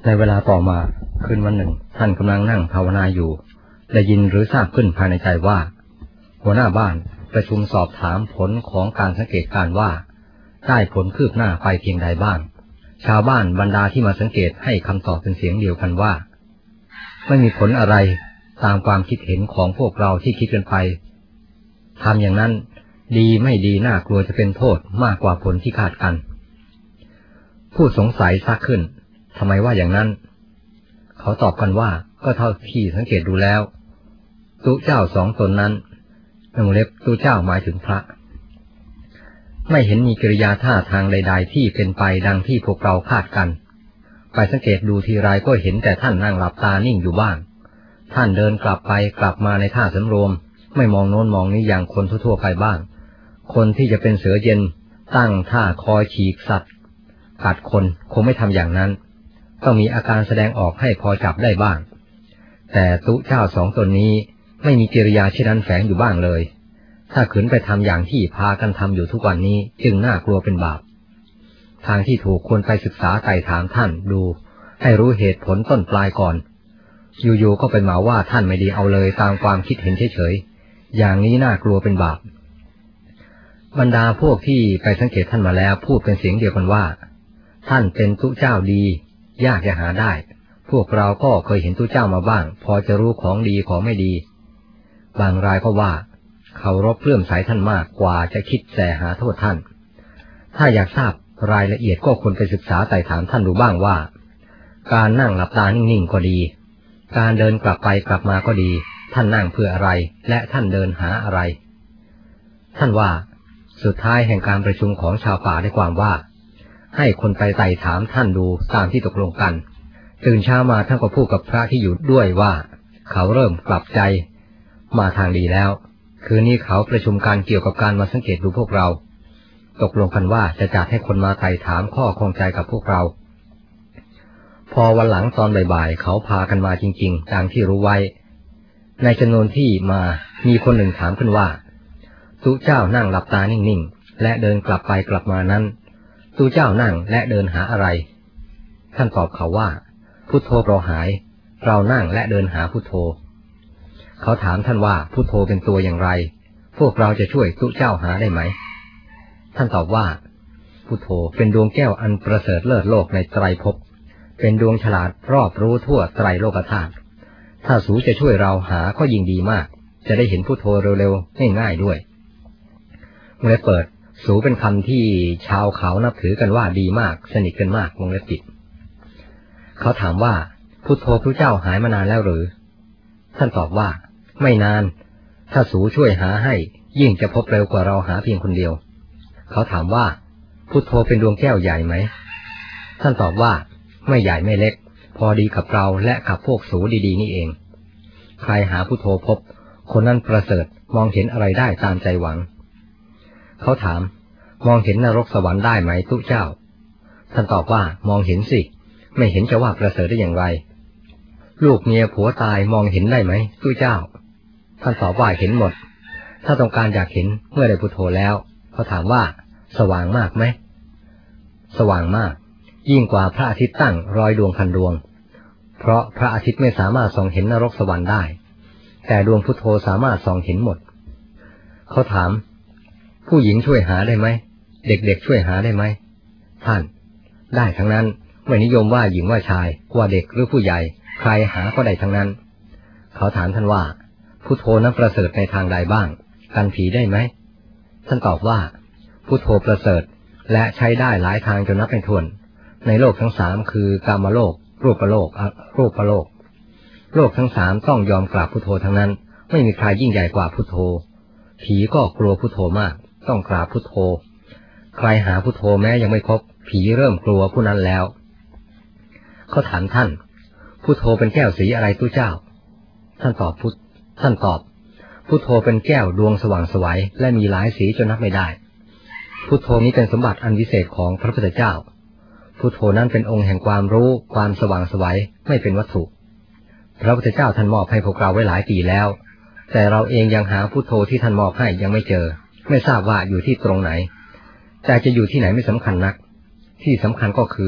ในเวลาต่อมาคืนวันหนึ่งท่านกำลังนั่งภาวนาอยู่ได้ยินหรือทราบขึ้นภายในใจว่าหัวหน้าบ้านประชุมสอบถามผลของการสังเกตการว่าได้ผลคืบหน้าไปเพียงใดบ้างชาวบ้านบรรดาที่มาสังเกตให้คำตอบเป็นเสียงเดียวกันว่าไม่มีผลอะไรตามความคิดเห็นของพวกเราที่คิดกันไปทำอย่างนั้นดีไม่ดีน่ากลัวจะเป็นโทษมากกว่าผลที่คาดกันผู้สงสัยซักขึ้นทำไมว่าอย่างนั้นเขาตอบกันว่าก็เท่าที่สังเกตดูแล้วตุเจ้าสองตนนั้นในวงเล็บตุเจ้าหมายถึงพระไม่เห็นมีกิริยาท่าทางใดๆที่เป็นไปดังที่พวกเราคาดกันไปสังเกตดูทีไรก็เห็นแต่ท่านนั่งหลับตานิ่งอยู่บ้างท่านเดินกลับไปกลับมาในท่าสำรวมไม่มองโน้นมองนี้อย่างคนทั่วๆไปบ้างคนที่จะเป็นเสือเย็นตั้งท่าคอยฉีกสัตว์กัดคนคงไม่ทำอย่างนั้นต้องมีอาการแสดงออกให้พอจับได้บ้างแต่ตุเจ้าสองตนนี้ไม่มีกิริยาเช่นนั้นแฝงอยู่บ้างเลยถ้าขืนไปทำอย่างที่พากันทำอยู่ทุกวันนี้จึงน่ากลัวเป็นบาปทางที่ถูกควรไปศึกษาไต่ถามท่านดูให้รู้เหตุผลต้นปลายก่อนอยู่ๆก็ไปเหมาว่าท่านไม่ดีเอาเลยตามความคิดเห็นเฉยๆอย่างนี้น่ากลัวเป็นบาปบรรดาพวกที่ไปสังเกตท่านมาแล้วพูดเป็นเสียงเดียวกันว่าท่านเป็นตุเจ้าดียากจะหาได้พวกเราก็เคยเห็นตุเจ้ามาบ้างพอจะรู้ของดีของไม่ดีบางรายก็ว่าเคารพเลื่อมใสท่านมากกว่าจะคิดแสหาโทษท่านถ้าอยากทราบรายละเอียดก็ควรไปศึกษาไต่ถามท่านดูบ้างว่าการนั่งหลับตานิ่งๆก็ดีการเดินกลับไปกลับมาก็ดีท่านนั่งเพื่ออะไรและท่านเดินหาอะไรท่านว่าสุดท้ายแห่งการประชุมของชาวป่าได้ความว่าให้คนไปไต่ถามท่านดูตามที่ตกลงกันตื่นเช้ามาท่านก็พูดกับพระที่อยู่ด้วยว่าเขาเริ่มกลับใจมาทางดีแล้วคืนนี้เขาประชุมการเกี่ยวกับการมาสังเกตดูพวกเราตกลงกันว่าจะจัดให้คนมาไต่ถามข้อข้องใจกับพวกเราพอวันหลังตอนบ่ายๆเขาพากันมาจริงๆดังที่รู้ไว้ในจำนวนที่มามีคนหนึ่งถามขึ้นว่าตุเจ้านั่งหลับตานิ่งๆและเดินกลับไปกลับมานั้นตุเจ้านั่งและเดินหาอะไรท่านตอบเขาว่าพุทโธเราหายเรานั่งและเดินหาพุทโธเขาถามท่านว่าพุทโธเป็นตัวอย่างไรพวกเราจะช่วยตุเจ้าหาได้ไหมท่านตอบว่าพุทโธเป็นดวงแก้วอันประเสริฐเลิศโลกในไตรภพเป็นดวงฉลาดรอบรู้ทั่วไตรโลกธาตุถ้าสูจะช่วยเราหาก็ยิ่งดีมากจะได้เห็นพุทโธเร็วๆง่ายๆด้วยวงเล็บเปิดสูเป็นคำที่ชาวเขานับถือกันว่าดีมากสนิทกันมากวงเล็บปิดเขาถามว่าพุทโธพระเจ้าหายมานานแล้วหรือท่านตอบว่าไม่นานถ้าสูช่วยหาให้ยิ่งจะพบเร็วกว่าเราหาเพียงคนเดียวเขาถามว่าพุทโธเป็นดวงแก้วใหญ่ไหมท่านตอบว่าไม่ใหญ่ไม่เล็กพอดีกับเราและกับพวกสูดีๆนี่เองใครหาพุทโธพบคนนั้นประเสริฐมองเห็นอะไรได้ตามใจหวังเขาถามมองเห็นนรกสวรรค์ได้ไหมตุเจ้าท่านตอบว่ามองเห็นสิไม่เห็นจะว่าประเสริฐได้อย่างไรลูกเมียผัวตายมองเห็นได้ไหมตุเจ้าท่านตอบว่าเห็นหมดถ้าต้องการอยากเห็นเมื่อได้พุทโธแล้วเขาถามว่าสว่างมากไหมสว่างมากยิ่งกว่าพระอาทิตย์ตั้ง100 ดวงพันดวงเพราะพระอาทิตย์ไม่สามารถส่องเห็นนรกสวรรค์ได้แต่ดวงพุทโธสามารถส่องเห็นหมดเขาถามผู้หญิงช่วยหาได้ไหมเด็กๆช่วยหาได้ไหมท่านได้ทั้งนั้นไม่นิยมว่าหญิงว่าชายว่าเด็กหรือผู้ใหญ่ใครหาก็ได้ทั้งนั้นเขาถามท่านว่าพุทโธนั้นประเสริฐในทางใดบ้างกันผีได้ไหมท่านตอบว่าพุทโธประเสริฐและใช้ได้หลายทางจนนับไม่ถ้วนในโลกทั้ง3คือกามโลกรูปโลกอรูปโลกโลกทั้ง3ต้องยอมกราบพุทโธทั้งนั้นไม่มีใครยิ่งใหญ่กว่าพุทโธผีก็กลัวพุทโธมากต้องกราบพุทโธใครหาพุทโธแม้ยังไม่พบผีเริ่มกลัวผู้นั้นแล้วเขาถามท่านพุทโธเป็นแก้วสีอะไรตุเจ้าท่านตอบพุทโธเป็นแก้วดวงสว่างไสวและมีหลายสีจนนับไม่ได้พุทโธนี้เป็นสมบัติอันวิเศษของพระพุทธเจ้าพุทโธนั้นเป็นองค์แห่งความรู้ความสว่างไสวไม่เป็นวัตถุพระพุทธเจ้าท่านมอบให้พวกเราไว้หลายปีแล้วแต่เราเองยังหาพุทโธที่ท่านมอบให้ยังไม่เจอไม่ทราบว่าอยู่ที่ตรงไหนแต่จะอยู่ที่ไหนไม่สำคัญนักที่สำคัญก็คือ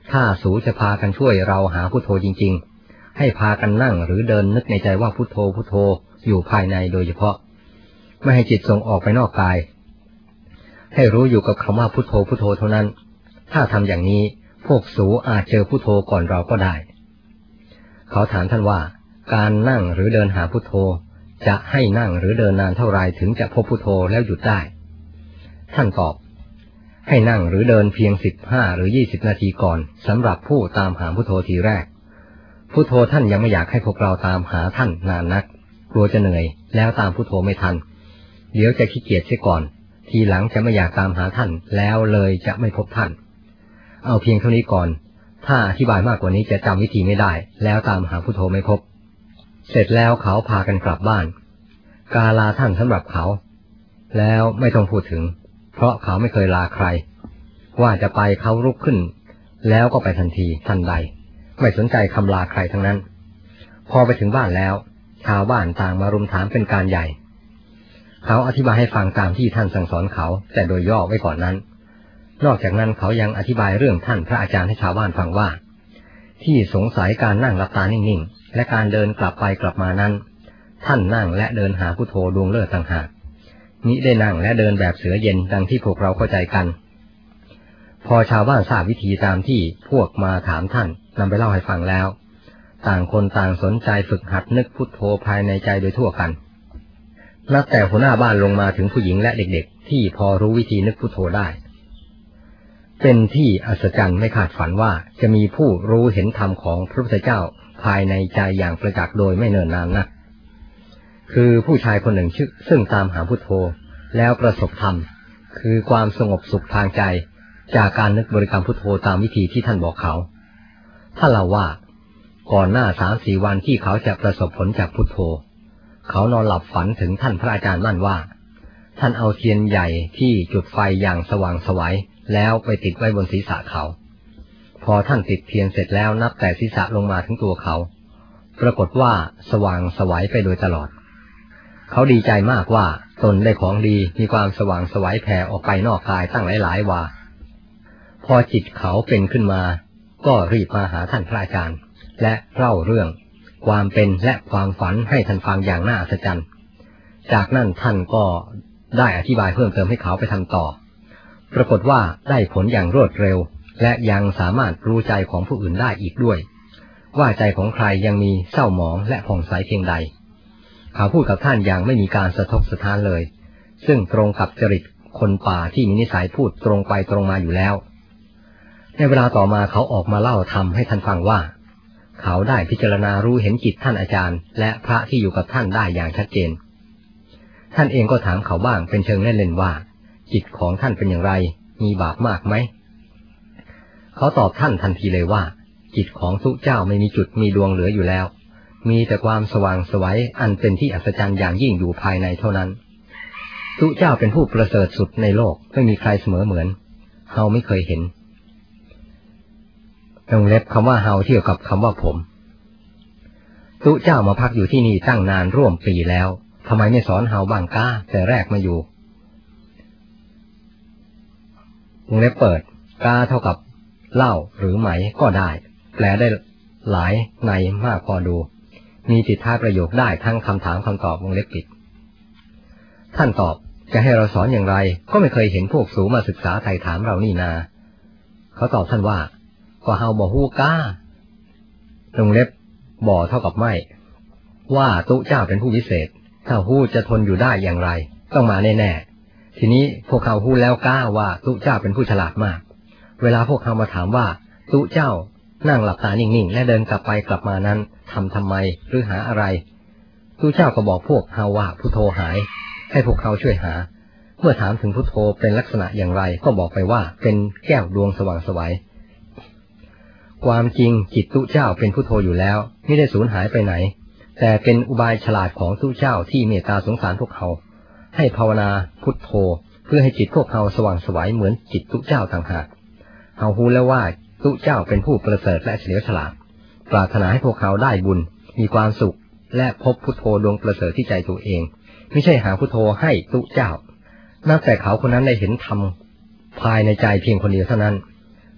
ถ้าสูจะพากันช่วยเราหาพุทโธจริงๆให้พากันนั่งหรือเดินนึกในใจว่าพุทโธพุทโธอยู่ภายในโดยเฉพาะไม่ให้จิตส่งออกไปนอกกายให้รู้อยู่กับคำว่าพุทโธพุทโธเท่านั้นถ้าทำอย่างนี้พวกสูอาจเจอพุทโธก่อนเราก็ได้เขาถามท่านว่าการนั่งหรือเดินหาพุทโธจะให้นั่งหรือเดินนานเท่าไรถึงจะพบพุทโธแล้วหยุดได้ท่านตอบให้นั่งหรือเดินเพียง15 หรือ 20 นาทีก่อนสำหรับผู้ตามหาพุทโธทีแรกพุทโธท่านยังไม่อยากให้พวกเราตามหาท่านนานนักกลัวจะเหนื่อยแล้วตามพุทโธไม่ทันเดี๋ยวจะขี้เกียจเสียก่อนทีหลังจะไม่อยากตามหาท่านแล้วเลยจะไม่พบท่านเอาเพียงเท่านี้ก่อนถ้าอธิบายมากกว่านี้จะจำวิธีไม่ได้แล้วตามหาพุทโธไม่พบเสร็จแล้วเขาพากันกลับบ้านกาลาท่านสำหรับเขาแล้วไม่ต้องพูดถึงเพราะเขาไม่เคยลาใครว่าจะไปเขาลุกขึ้นแล้วก็ไปทันทีทันใดไม่สนใจคำลาใครทั้งนั้นพอไปถึงบ้านแล้วชาวบ้านต่างมารุมถามเป็นการใหญ่เขาอธิบายให้ฟังตามที่ท่านสั่งสอนเขาแต่โดยย่อไว้ก่อนนั้นนอกจากนั้นเขายังอธิบายเรื่องท่านพระอาจารย์ให้ชาวบ้านฟังว่าที่สงสัยการนั่งหลับตานิ่งๆและการเดินกลับไปกลับมานั้นท่านนั่งและเดินหาพุทโธดวงเลิศต่างหากมิได้นั่งและเดินแบบเสือเย็นดังที่พวกเราเข้าใจกันพอชาวบ้านทราบวิธีตามที่พวกมาถามท่านนำไปเล่าให้ฟังแล้วต่างคนต่างสนใจฝึกหัดนึกพุทโธภายในใจโดยทั่วกันนับแต่หัวหน้าบ้านลงมาถึงผู้หญิงและเด็กๆที่พอรู้วิธีนึกพุทโธได้เป็นที่อัศจรรย์ไม่คาดฝันว่าจะมีผู้รู้เห็นธรรมของพระพุทธเจ้าภายในใจอย่างประจักษ์โดยไม่เนิ่นนานนะคือผู้ชายคนหนึ่งซึ่งตามหาพุทโธแล้วประสบธรรมคือความสงบสุขทางใจจากการนึกบริกรรมพุทโธตามวิธีที่ท่านบอกเขาถ้าเราว่าก่อนหน้า 3-4 วันที่เขาจะประสบผลจากพุทโธเขานอนหลับฝันถึงท่านพระอาจารย์มั่นว่าท่านเอาเทียนใหญ่ที่จุดไฟอย่างสว่างไสวแล้วไปติดไว้บนศีรษะเขาพอท่านติดเทียนเสร็จแล้วนับแต่ศีรษะลงมาถึงตัวเขาปรากฏว่าสว่างไสวไปโดยตลอดเขาดีใจมากว่าตนได้ของดีมีความสว่างไสวแผ่ออกไปนอกกายตั้งหลายๆวาพอจิตเขาเป็นขึ้นมาก็รีบมาหาท่านพระอาจารย์และเล่าเรื่องความเป็นและความฝันให้ท่านฟังอย่างน่าอัศจรรย์จากนั้นท่านก็ได้อธิบายเพิ่มเติมให้เขาไปทำต่อปรากฏว่าได้ผลอย่างรวดเร็วและยังสามารถรู้ใจของผู้อื่นได้อีกด้วยว่าใจของใครยังมีเศร้าหมองและผ่องใสเพียงใดเขาพูดกับท่านอย่างไม่มีการสะทกสะท้านเลยซึ่งตรงกับจริตคนป่าที่มีนิสัยพูดตรงไปตรงมาอยู่แล้วในเวลาต่อมาเขาออกมาเล่าธรรมให้ท่านฟังว่าเขาได้พิจารณารู้เห็นจิตท่านอาจารย์และพระที่อยู่กับท่านได้อย่างชัดเจนท่านเองก็ถามเขาบ้างเป็นเชิงเล่นๆว่าจิตของท่านเป็นอย่างไรมีบาปมากไหมเขาตอบท่านทันทีเลยว่าจิตของทุกเจ้าไม่มีจุดมีดวงเหลืออยู่แล้วมีแต่ความสว่างไสวอันเป็นที่อัศจรรย์อย่างยิ่งอยู่ภายในเท่านั้นทุกเจ้าเป็นผู้ประเสริฐสุดในโลกไม่มีใครเสมอเหมือนเฮาไม่เคยเห็นวงเล็บคำว่าเฮาเทียบกับคำว่าผมทุกเจ้ามาพักอยู่ที่นี่ตั้งนานร่วมปีแล้วทำไมไม่สอนเฮาบ้างก้าแต่แรกมาอยู่วงเล็บเปิดกาเท่ากับเหล้าหรือไหมก็ได้แปลได้หลายในมากพอดูมีติดท้ายประโยคได้ทั้งคำถามคำตอบวงเล็บปิดท่านตอบจะให้เราสอนอย่างไรก็ไม่เคยเห็นพวกสูมาศึกษาไถ่ถามเรานี่นาเขาตอบท่านว่าก็เฮาบ่ฮู้ก้าวงเล็บบ่เท่ากับไม่ว่าตุเจ้าเป็นผู้วิเศษถ้าฮู้จะทนอยู่ได้อย่างไรต้องมาแน่ๆทีนี้พวกเขาฮู้แล้วก้าว่าตุเจ้าเป็นผู้ฉลาดมากเวลาพวกเขามาถามว่าตุเจ้านั่งหลับตานิ่งๆและเดินกลับไปกลับมานั้นทำไมหรือหาอะไรตุเจ้าก็บอกพวกเฮาว่าพุทโธหายให้พวกเขาช่วยหาเมื่อถามถึงพุทโธเป็นลักษณะอย่างไรก็บอกไปว่าเป็นแก้วดวงสว่างไสวความจริงจิตตุเจ้าเป็นพุทโธอยู่แล้วไม่ได้สูญหายไปไหนแต่เป็นอุบายฉลาดของตุเจ้าที่เมตตาสงสารพวกเขาให้ภาวนาพุทโธเพื่อให้จิตพวกเขาสว่างไสวเหมือนจิตตุเจ้าต่างหากเฮาฮู้แล้วว่าตุเจ้าเป็นผู้ประเสริฐและเฉลียวฉลาดปรารถนาให้พวกเขาได้บุญมีความสุขและพบพุทโธดวงประเสริฐที่ใจตัวเองไม่ใช่หาพุทโธให้ตุเจ้านับแต่เขาคนนั้นได้เห็นธรรมภายในใจเพียงคนเดียวเท่านั้น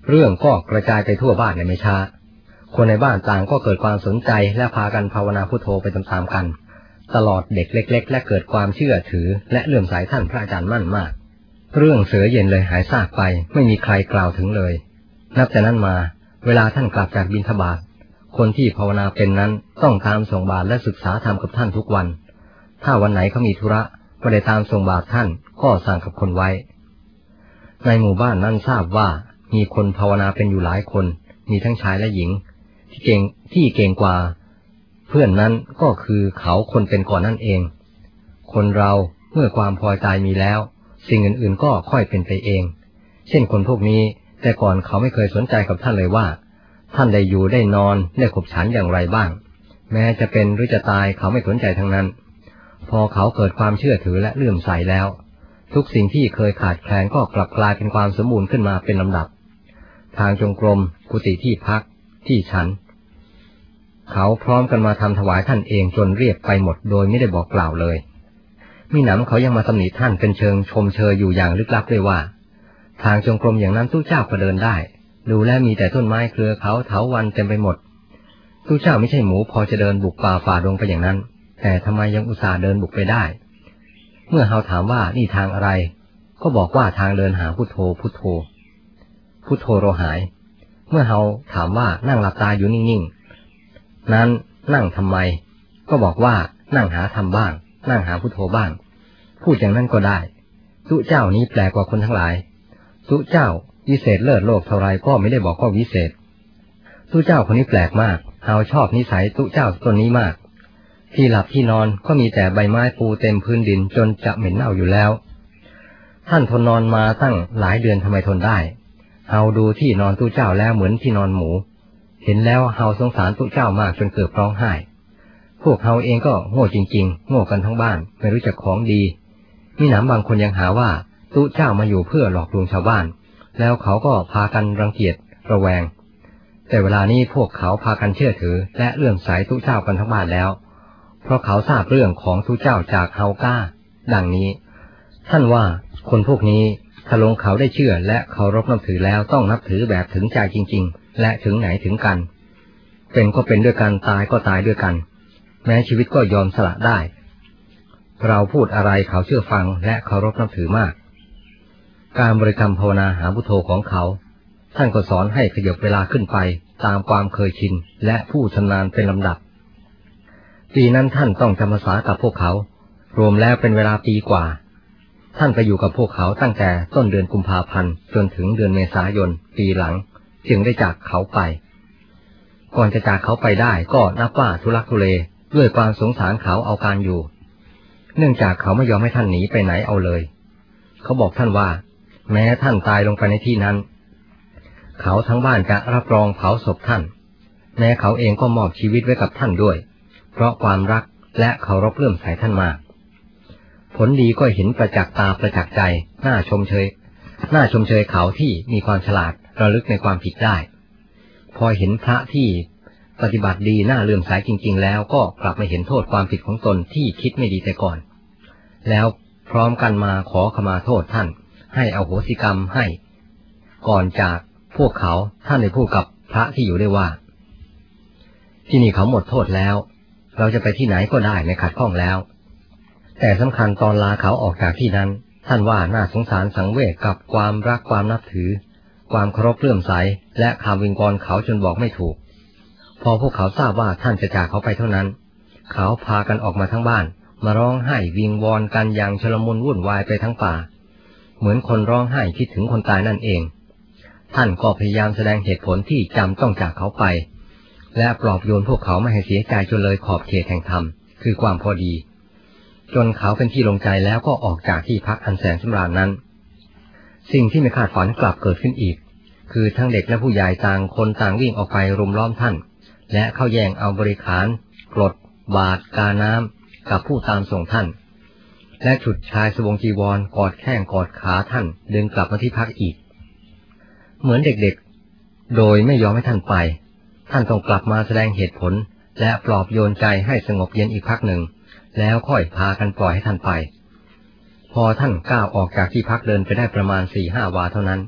เรื่องก็กระจายไปทั่วบ้านในไม่ช้าคนในบ้านต่างก็เกิดความสนใจและพากันภาวนาพุทโธไปตามๆกันตลอดเด็กเล็กๆและเกิดความเชื่อถือและเลื่อมใสท่านพระอาจารย์มั่นมากเรื่องเสือเย็นเลยหายซากไปไม่มีใครกล่าวถึงเลยนับแต่นั้นมาเวลาท่านกลับจากบิณฑบาตคนที่ภาวนาเป็นนั้นต้องตามส่งบาตรและศึกษาธรรมกับท่านทุกวันถ้าวันไหนเขามีธุระไม่ได้ตามส่งบาตรท่านก็สั่งกับคนไว้ในหมู่บ้านนั้นทราบว่ามีคนภาวนาเป็นอยู่หลายคนมีทั้งชายและหญิงที่เก่งกว่าเพื่อนนั้นก็คือเขาคนเป็นก่อนนั่นเองคนเราเมื่อความพอใจมีแล้วสิ่งอื่นๆก็ค่อยเป็นไปเองเช่นคนพวกนี้แต่ก่อนเขาไม่เคยสนใจกับท่านเลยว่าท่านได้อยู่ได้นอนได้ขบฉันอย่างไรบ้างแม้จะเป็นหรือจะตายเขาไม่สนใจทั้งนั้นพอเขาเกิดความเชื่อถือและเลื่อมใสแล้วทุกสิ่งที่เคยขาดแคลนก็กลับกลายเป็นความสมบูรณ์ขึ้นมาเป็นลำดับทางจงกรมกุฏิที่พักที่ฉันเขาพร้อมกันมาทำถวายท่านเองจนเรียบไปหมดโดยไม่ได้บอกกล่าวเลยมิหนำเขายังมาตำหนิท่านเป็นเชิงชมเชยอยู่อย่างลึกลับด้วยว่าทางจงกรมอย่างนั้นตู้เจ้าก็เดินได้ดูแลมีแต่ต้นไม้เครือเขาเถาวัลย์เต็มไปหมดตู้เจ้าไม่ใช่หมูพอจะเดินบุกป่าฝ่าดงไปอย่างนั้นแต่ทำไมยังอุตส่าห์เดินบุกไปได้เมื่อเขาถามว่านี่ทางอะไรก็บอกว่าทางเดินหาพุทโธพุทโธพุทโธเราหายเมื่อเขาถามว่านั่งหลับตาอยู่นิ่งๆนั้นนั่งทำไมก็บอกว่านั่งหาธรรมบ้างนั่งหาพุทโธบ้างพูดอย่างนั้นก็ได้ตู้เจ้านี้แปลกกว่าคนทั้งหลายตู้เจ้าวิเศษเลิศโลกเท่าไรก็ไม่ได้บอกว่าวิเศษตู้เจ้าคนนี้แปลกมากเขาชอบนิสัยตู้เจ้าตนนี้มากที่หลับที่นอนก็มีแต่ใบไม้ปูเต็มพื้นดินจนจะเหม็นเน่าอยู่แล้วท่านทนนอนมาตั้งหลายเดือนทำไมทนได้เฮาดูที่นอนตู้เจ้าแล้วเหมือนที่นอนหมูเห็นแล้วเฮาสงสารตู้เจ้ามากจนเกือบร้องไห้พวกเฮาเองก็โง่จริงๆโง่กันทั้งบ้านไม่รู้จักของดีมีหนำบางคนยังหาว่าตู้เจ้ามาอยู่เพื่อหลอกลวงชาวบ้านแล้วเขาก็พากันรังเกียจระแวงแต่เวลานี้พวกเขาพากันเชื่อถือและเลื่อมใสตู้เจ้ากันทั้งบ้านแล้วเพราะเขาทราบเรื่องของตู้เจ้าจากเฮาก้าดังนี้ท่านว่าคนพวกนี้ถ้าลงเขาได้เชื่อและเคารพนับถือแล้วต้องนับถือแบบถึงใจจริงๆและถึงไหนถึงกันเป็นก็เป็นด้วยกันตายก็ตายด้วยกันแม้ชีวิตก็ยอมสละได้เราพูดอะไรเขาเชื่อฟังและเคารพนับถือมากการบริกรรมภาวนาหาพุทโธของเขาท่านก็สอนให้ขยับเวลาขึ้นไปตามความเคยชินและผู้ชำนาญเป็นลำดับปีนั้นท่านต้องจำพรรษากับพวกเขารวมแล้วเป็นเวลาปีกว่าท่านไปอยู่กับพวกเขาตั้งแต่ต้นเดือนกุมภาพันธ์จนถึงเดือนเมษายนปีหลังจึงได้จากเขาไปก่อนจะจากเขาไปได้ก็นับว่าทุลักทุเลด้วยความสงสารเขาเอาการอยู่เนื่องจากเขาไม่ยอมให้ท่านหนีไปไหนเอาเลยเขาบอกท่านว่าแม้ท่านตายลงไปในที่นั้นเขาทั้งบ้านจะรับรองเผาศพท่านแม้เขาเองก็มอบชีวิตไว้กับท่านด้วยเพราะความรักและเคารพเลื่อมใสท่านมากผลดีก็เห็นประจักษ์ตาประจักษ์ใจน่าชมเชยเขาที่มีความฉลาดระลึกในความผิดได้พอเห็นพระที่ปฏิบัติดีน่าเลื่อมใสจริงๆแล้วก็กลับมาเห็นโทษความผิดของตนที่คิดไม่ดีแต่ก่อนแล้วพร้อมกันมาขอขมาโทษท่านให้อโหสิกรรมให้ก่อนจากพวกเขาท่านได้พูดกับพระที่อยู่ได้ว่าที่นี่เขาหมดโทษแล้วเราจะไปที่ไหนก็ได้ไม่ขัดข้องแล้วแต่สำคัญตอนลาเขาออกจากที่นั้นท่านว่าน่าสงสารสังเวชกับความรักความนับถือความเคารพเลื่อมใสและคำวิงวอนเขาจนบอกไม่ถูกพอพวกเขาทราบว่าท่านจะจากเขาไปเท่านั้นเขาพากันออกมาทั้งบ้านมาร้องไห้วิงวอนกันอย่างชลมุนวุ่นวายไปทั้งป่าเหมือนคนร้องไห้คิดถึงคนตายนั่นเองท่านก็พยายามแสดงเหตุผลที่จำต้องจากเขาไปและปลอบโยนพวกเขาไม่ให้เสียใจจนเลยขอบเขตแห่งธรรมคือความพอดีจนเขาเป็นที่ลงใจแล้วก็ออกจากที่พักอันแสนสำราญนั้นสิ่งที่ไม่คาดฝันกลับเกิดขึ้นอีกคือทั้งเด็กและผู้ใหญ่ต่างคนต่างวิ่งออกไปรุมล้อมท่านและเข้าแย่งเอาบริขารกรดบาตรกาน้ำกับผู้ตามส่งท่านและฉุดชายสบงจีวรกอดแข้งกอดขาท่านเดินกลับมาที่พักอีกเหมือนเด็กๆโดยไม่ยอมให้ท่านไปท่านต้องกลับมาแสดงเหตุผลและปลอบโยนใจให้สงบเย็นอีกพักหนึ่งแล้วค่อยพากันปล่อยให้ท่านไปพอท่านก้าวออกจากที่พักเดินไปได้ประมาณ 4-5 วาเท่านั้น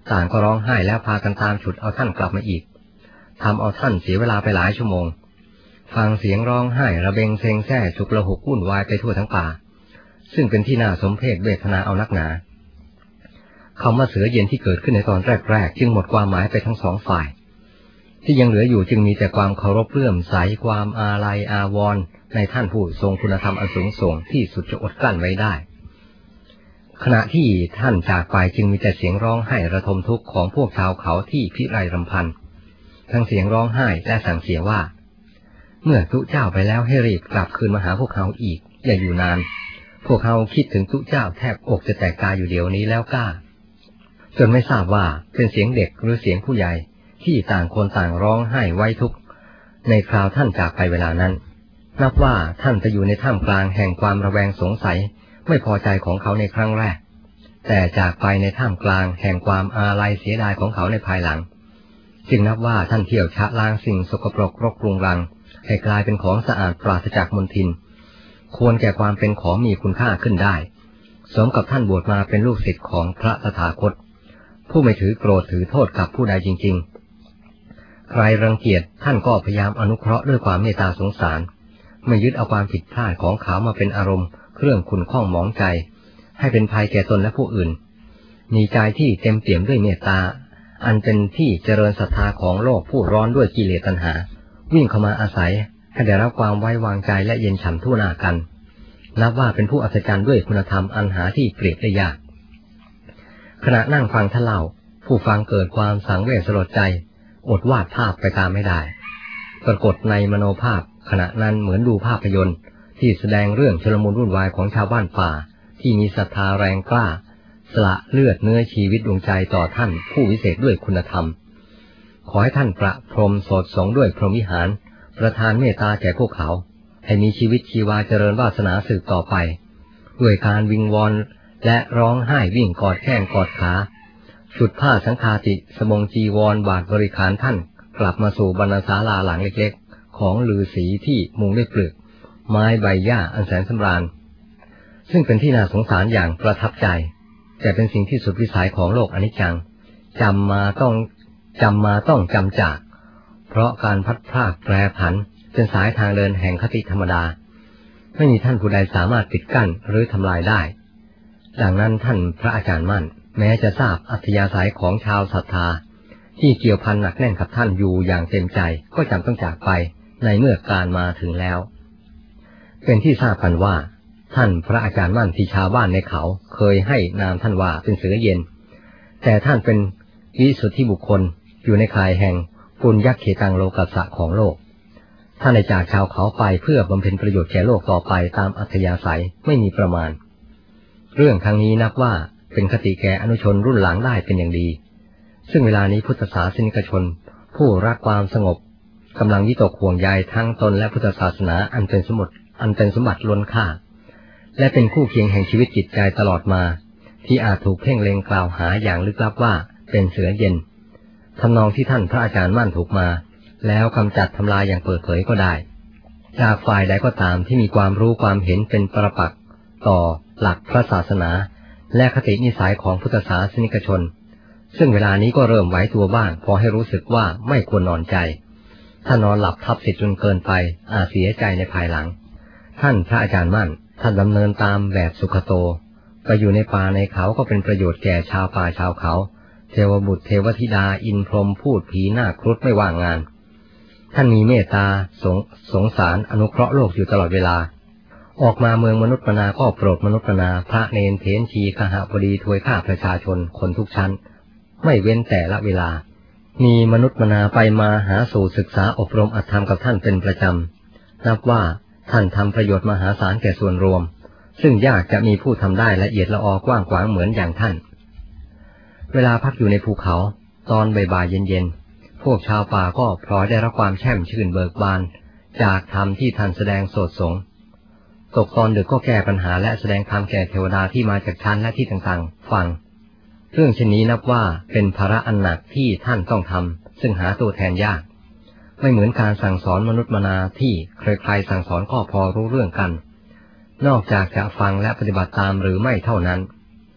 ต่างก็ร้องไห้แล้วพากันตามฉุดเอาท่านกลับมาอีกทำเอาท่านเสียเวลาไปหลายชั่วโมงฟังเสียงร้องไห้ระเบงเซ็งแซ่ฉุกละหุกวุ่นวายไปทั่วทั้งป่าซึ่งเป็นที่น่าสมเพชเวทนาเอานักหนาคำว่าเสือเย็นที่เกิดขึ้นในตอนแรกๆจึงหมดความหมายไปทั้งสองฝ่ายที่ยังเหลืออยู่จึงมีแต่ความเคารพเลื่อมใสความอาลัยอาวรณ์ในท่านผู้ทรงคุณธรรมอันสูงส่งที่สุดจะอดกลั้นไว้ได้ขณะที่ท่านจากไปจึงมีแต่เสียงร้องไห้ระทมทุกข์ของพวกชาวเขาที่พิไรรำพันทั้งเสียงร้องไห้และสั่งเสียว่าเมื่อตุเจ้าไปแล้วให้รีบกลับคืนมาหาพวกเขาอีกอย่าอยู่นานพวกเขาคิดถึงตุเจ้าแทบอกจะแตกตายอยู่เดี๋ยวนี้แล้วก้าจนไม่ทราบว่าเป็นเสียงเด็กหรือเสียงผู้ใหญ่ที่ต่างคนต่างร้องไห้ไว้ทุกข์ในคราวท่านจากไปเวลานั้นนับว่าท่านจะอยู่ในท่ามกลางแห่งความระแวงสงสัยไม่พอใจของเขาในครั้งแรกแต่จากไปในท่ามกลางแห่งความอาลัยเสียดายของเขาในภายหลังจึงนับว่าท่านเที่ยวชะล้างสิ่งสกปรกรกรุงรังให้กลายเป็นของสะอาดปราศจากมลทินควรแก่ความเป็นของมีคุณค่าขึ้นได้สมกับท่านบวชมาเป็นลูกศิษย์ของพระตถาคตผู้ไม่ถือโกรธถือโทษกับผู้ใดจริงๆใครรังเกียจท่านก็พยายามอนุเคราะห์ด้วยความเมตตาสงสารไม่ยึดเอาความผิดพลาดของเขามาเป็นอารมณ์เครื่องขุ่นข้องหมองใจให้เป็นภัยแก่ตนและผู้อื่นมีใจที่เต็มเปี่ยมด้วยเมตตาอันเป็นที่เจริญศรัทธาของโลกผู้ร้อนด้วยกิเลสตัณหาวิ่งเข้ามาอาศัยให้ได้รับความไว้วางใจและเย็นฉ่ำทั่วหน้ากันนับว่าเป็นผู้อัศจรรย์ด้วยคุณธรรมอันหาที่เปรียบได้ยากขณะนั่งฟังท่านเล่าผู้ฟังเกิดความสังเวชสลดใจอดวาดภาพไปตามไม่ได้ปรากฏในมโนภาพขณะนั้นเหมือนดูภาพยนตร์ที่แสดงเรื่องชุลมุนวุ่นวายของชาวบ้านป่าที่มีศรัทธาแรงกล้าสละเลือดเนื้อชีวิตดวงใจต่อท่านผู้วิเศษด้วยคุณธรรมขอให้ท่านประพรมโสดสงด้วยพรหมวิหารประทานเมตตาแก่พวกเขาให้มีชีวิตชีวาเจริญวาสนาสืบต่อไปด้วยการวิงวอนและร้องไห้วิ่งกอดแข้งกอดขาฉุดผ้าสังฆาติสบงจีวรบาทบริขารท่านกลับมาสู่บรรณศาลาหลังเล็กๆของฤาษีที่มุงด้วยเปลือกไม้ใบหญ้าอันแสนสำราญซึ่งเป็นที่น่าสงสารอย่างประทับใจแต่เป็นสิ่งที่สุดวิสัยของโลกอนิจจังจำมาต้องจำจากเพราะการพัดพรากแปรผันเป็นสายทางเดินแห่งคติธรรมดาไม่มีท่านผู้ใดสามารถปิดกั้นหรือทำลายได้ดังนั้นท่านพระอาจารย์มั่นแม้จะทราบอัธยาศัยของชาวศรัทธาที่เกี่ยวพันหนักแน่นกับท่านอยู่อย่างเต็มใจก็จำต้องจากไปในเมื่อการมาถึงแล้วเป็นที่ทราบกันว่าท่านพระอาจารย์มั่นที่ชาวบ้านในเขาเคยให้นามท่านว่าเป็นเสือเย็นแต่ท่านเป็นวิสุทธิบุคคลอยู่ในข่ายแห่งปุญญเขตังโลกัสสะของโลกท่านได้จากชาวเขาไปเพื่อบำเพ็ญประโยชน์แก่โลกต่อไปตามอัธยาศัยไม่มีประมาณเรื่องครั้งนี้นับว่าเป็นคติแก่อนุชนรุ่นหลังได้เป็นอย่างดีซึ่งเวลานี้พุทธศาสนิกชนผู้รักความสงบกำลังวิตกห่วงใยทั้งตนและพุทธศาสนาอันเป็นสมบัติล้นค่าและเป็นคู่เคียงแห่งชีวิตจิตใจตลอดมาที่อาจถูกเพ่งเล็งกล่าวหาอย่างลึกลับว่าเป็นเสือเย็นทำนองที่ท่านพระอาจารย์มั่นถูกมาแล้วกำจัดทำลายอย่างเปิดเผยก็ได้จากฝ่ายใดก็ตามที่มีความรู้ความเห็นเป็นประปักษ์ต่อหลักพระศาสนาและคตินิสัยของพุทธศาสนิกชนซึ่งเวลานี้ก็เริ่มไหวตัวบ้างพอให้รู้สึกว่าไม่ควรนอนใจถ้านอนหลับทับสิทธิ์จนเกินไปอาจเสียใจในภายหลังท่านพระอาจารย์มั่นท่านดำเนินตามแบบสุขโตไปอยู่ในป่าในเขาก็เป็นประโยชน์แก่ชาวป่าชาวเขาเทวบุตรเทวธิดาอินพรหมพูดผีหน้าครุฑไม่ว่างงานท่านมีเมตตาสงสารอนุเคราะห์โลกอยู่ตลอดเวลาออกมาเมืองมนุษย์ปนาก็โปรดมนุษย์ปนาพระเนรเถรชีคหบดีถวยฆ่าประชาชนคนทุกชั้นไม่เว้นแต่ละเวลามีมนุษย์ปนาไปมาหาสู่ศึกษาอบรมอัตธรรมกับท่านเป็นประจำนับว่าท่านทำประโยชน์มหาศาลแก่ส่วนรวมซึ่งยากจะมีผู้ทำได้ละเอียดละออกว้างขวางเหมือนอย่างท่านเวลาพักอยู่ในภูเขาตอนบ่ายเย็นพวกชาวป่าก็พลอยได้รับความแช่มชื่นเบิกบานจากธรรมที่ท่านแสดงโสดสงตกตอนดึกก็แก้ปัญหาและแสดงธรรมแก่เทวดาที่มาจากชั้นและที่ต่างๆฟังเรื่องเช่นนี้นับว่าเป็นภาระอันหนักที่ท่านต้องทำซึ่งหาตัวแทนยากไม่เหมือนการสั่งสอนมนุษย์มนาที่ใครๆสั่งสอนก็พอรู้เรื่องกันนอกจากจะฟังและปฏิบัติตามหรือไม่เท่านั้น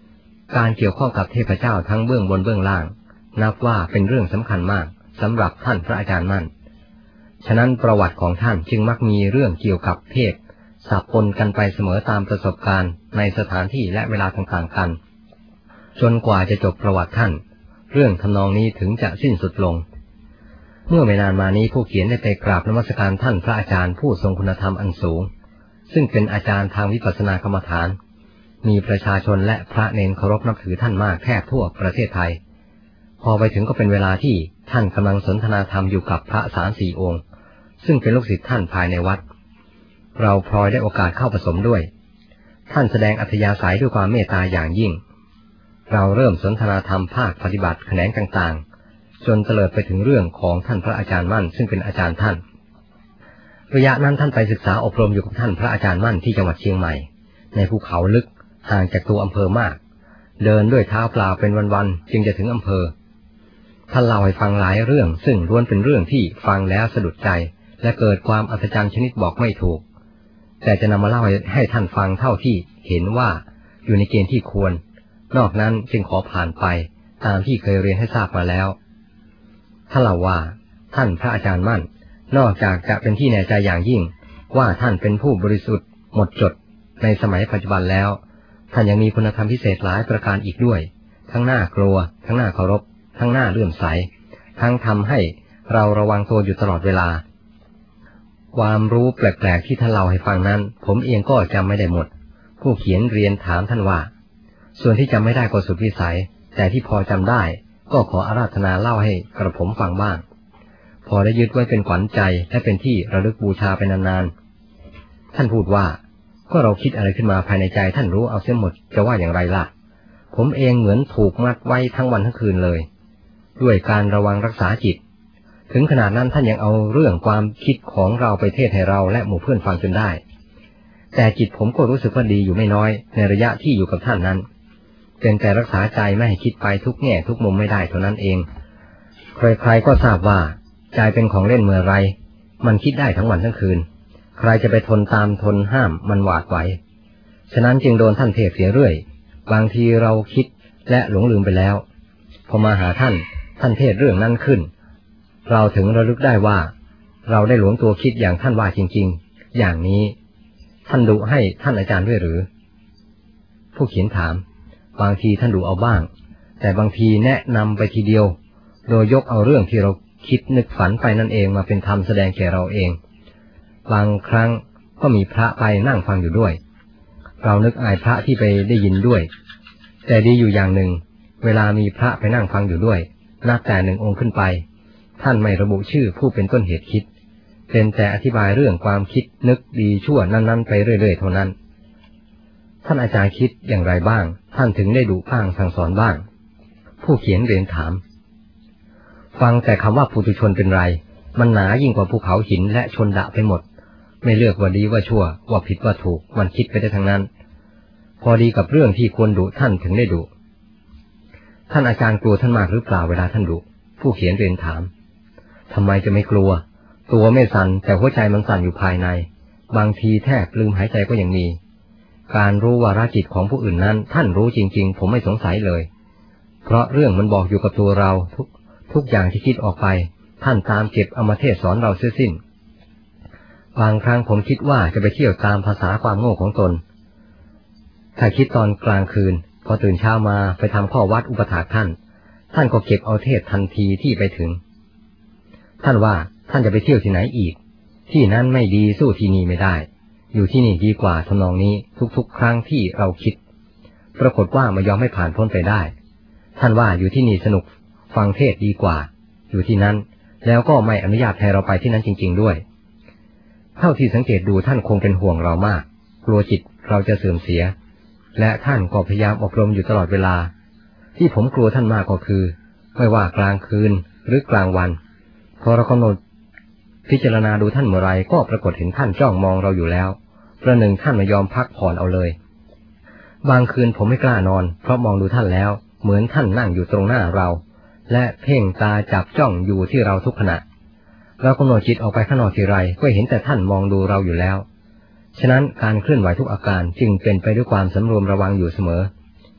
การเกี่ยวข้องกับเทพเจ้าทั้งเบื้องบนเบื้องล่างนับว่าเป็นเรื่องสำคัญมากสำหรับท่านพระอาจารย์มั่นฉะนั้นประวัติของท่านจึงมักมีเรื่องเกี่ยวกับเทพสับปนกันไปเสมอตามประสบการณ์ในสถานที่และเวลาต่างๆกันจนกว่าจะจบประวัติท่านเรื่องทำนองนี้ถึงจะสิ้นสุดลงเมื่อไม่นานมานี้ผู้เขียนได้ไปกราบนมัสการท่านพระอาจารย์ผู้ทรงคุณธรรมอันสูงซึ่งเป็นอาจารย์ทางวิปัสสนากรรมฐานมีประชาชนและพระเณรเคารพนับถือท่านมากแทบทั่วประเทศไทยพอไปถึงก็เป็นเวลาที่ท่านกำลังสนทนาธรรมอยู่กับพระ3-4 องค์ซึ่งเป็นลูกศิษย์ท่านภายในวัดเราพลอยได้โอกาสเข้าผสมด้วยท่านแสดงอัธยาศัยด้วยความเมตตาอย่างยิ่งเราเริ่มสนทนาธรรมภาคปฏิบัติแขนงต่างๆจนเตลิดไปถึงเรื่องของท่านพระอาจารย์มั่นซึ่งเป็นอาจารย์ท่านระยะนั้นท่านไปศึกษาอบรมอยู่กับท่านพระอาจารย์มั่นที่จังหวัดเชียงใหม่ในภูเขาลึกห่างจากตัวอำเภอมากเดินด้วยเท้าเปล่าเป็นวันๆจึงจะถึงอำเภอท่านเล่าให้ฟังหลายเรื่องซึ่งล้วนเป็นเรื่องที่ฟังแล้วสะดุดใจและเกิดความอัศจรรย์ชนิดบอกไม่ถูกแต่จะนำมาเล่าให้ท่านฟังเท่าที่เห็นว่าอยู่ในเกณฑ์ที่ควรนอกนั้นจึงขอผ่านไปตามที่เคยเรียนให้ทราบมาแล้วท่านเล่าว่าท่านพระอาจารย์มั่นนอกจากจะเป็นที่แน่ใจอย่างยิ่งว่าท่านเป็นผู้บริสุทธิ์หมดจดในสมัยปัจจุบันแล้วท่านยังมีคุณธรรมพิเศษหลายประการอีกด้วยทั้งน่ากลัวทั้งน่าเคารพทั้งน่าเลื่อมใสทั้งทำให้เราระวังตัวอยู่ตลอดเวลาความรู้แปลกๆที่ท่านเล่าให้ฟังนั้นผมเองก็จำไม่ได้หมดผู้เขียนเรียนถามท่านว่าส่วนที่จำไม่ได้ก็สุดวิสัยแต่ที่พอจำได้ก็ขออาราธนาเล่าให้กระผมฟังบ้างพอได้ยึดไว้เป็นขวัญใจและเป็นที่ระลึกบูชาไปนานๆท่านพูดว่าก็เราคิดอะไรขึ้นมาภายในใจท่านรู้เอาเสียหมดจะว่าอย่างไรล่ะผมเองเหมือนถูกมัดไว้ทั้งวันทั้งคืนเลยด้วยการระวังรักษาจิตถึงขนาดนั้นท่านยังเอาเรื่องความคิดของเราไปเทศให้เราและหมู่เพื่อนฟังจนได้แต่จิตผมก็รู้สึกว่าดีอยู่ไม่น้อยในระยะที่อยู่กับท่านนั้นเป็นแต่รักษาใจไม่ให้คิดไปทุกแง่ทุกมุมไม่ได้เท่านั้นเองใครๆก็ทราบว่าใจเป็นของเล่นเมื่อไรมันคิดได้ทั้งวันทั้งคืนใครจะไปทนตามทนห้ามมันหวาดไหวฉะนั้นจึงโดนท่านเทศเสียเรื่อยบางทีเราคิดและหลงลืมไปแล้วพอมาหาท่านเทศเรื่องนั้นขึ้นเราถึงระลึกได้ว่าเราได้หลวมตัวคิดอย่างท่านว่าจริงๆอย่างนี้ท่านดุให้ท่านอาจารย์ด้วยหรือผู้เขียนถามบางทีท่านดุเอาบ้างแต่บางทีแนะนำไปทีเดียวโดยยกเอาเรื่องที่เราคิดนึกฝันไปนั่นเองมาเป็นธรรมแสดงแก่เราเองบางครั้งก็มีพระไปนั่งฟังอยู่ด้วยเรานึกอายพระที่ไปได้ยินด้วยแต่ดีอยู่อย่างหนึ่งเวลามีพระไปนั่งฟังอยู่ด้วยนับแต่1 องค์ขึ้นไปท่านไม่ระบุชื่อผู้เป็นต้นเหตุคิดเป็นแต่อธิบายเรื่องความคิดนึกดีชั่วนั้นๆไปเรื่อยๆเท่านั้นท่านอาจารย์คิดอย่างไรบ้างท่านถึงได้ดุบ้างสั่งสอนบ้างผู้เขียนเรียนถามฟังแต่คำว่าปุถุชนเป็นไรมันหนายิ่งกว่าภูเขาหินและชนดะไปหมดไม่เลือกว่าดีว่าชั่วว่าผิดว่าถูกมันคิดไปได้ทั้งนั้นพอดีกับเรื่องที่ควรดุท่านถึงได้ดุท่านอาจารย์กลัวท่านมากหรือเปล่าเวลาท่านดุผู้เขียนเรียนถามทำไมจะไม่กลัวตัวไม่สั่นแต่หัวใจมันสั่นอยู่ภายในบางทีแทบลืมหายใจก็ยังมีการรู้วาระจิตของผู้อื่นนั้นท่านรู้จริงๆผมไม่สงสัยเลยเพราะเรื่องมันบอกอยู่กับตัวเราทุกอย่างที่คิดออกไปท่านตามเก็บเอามาเทศสอนเราเสียสิ้นบางครั้งผมคิดว่าจะไปเที่ยวตามภาษาความโง่ของตนถ้าคิดตอนกลางคืนพอตื่นเช้ามาไปทำข้อวัดอุปถากท่านก็เก็บเอาเทศทันทีที่ไปถึงท่านว่าท่านจะไปเที่ยวที่ไหนอีกที่นั้นไม่ดีสู้ที่นี่ไม่ได้อยู่ที่นี่ดีกว่าทำนองนี้ทุกๆครั้งที่เราคิดปรากฏว่าไม่ยอมให้ผ่านพ้นไปได้ท่านว่าอยู่ที่นี่สนุกฟังเทศดีกว่าอยู่ที่นั้นแล้วก็ไม่อนุญาตให้เราไปที่นั้นจริงๆด้วยเท่าที่สังเกตดูท่านคงเป็นห่วงเรามากกลัวจิตเราจะเสื่อมเสียและท่านก็พยายามอบรมอยู่ตลอดเวลาที่ผมกลัวท่านมากก็คือไม่ว่ากลางคืนหรือกลางวันพอเรากำหนดพิจารณาดูท่านเมื่อไรก็ปรากฏเห็นท่านจ้องมองเราอยู่แล้วประหนึ่งท่านไม่ยอมพักผ่อนเอาเลยบางคืนผมไม่กล้านอนเพราะมองดูท่านแล้วเหมือนท่านนั่งอยู่ตรงหน้าเราและเพ่งตาจับจ้องอยู่ที่เราทุกขณะเรากำหนดจิตออกไปข้างนอกทีไรก็เห็นแต่ท่านมองดูเราอยู่แล้วฉะนั้นการเคลื่อนไหวทุกอาการจึงเป็นไปด้วยความสำรวมระวังอยู่เสมอ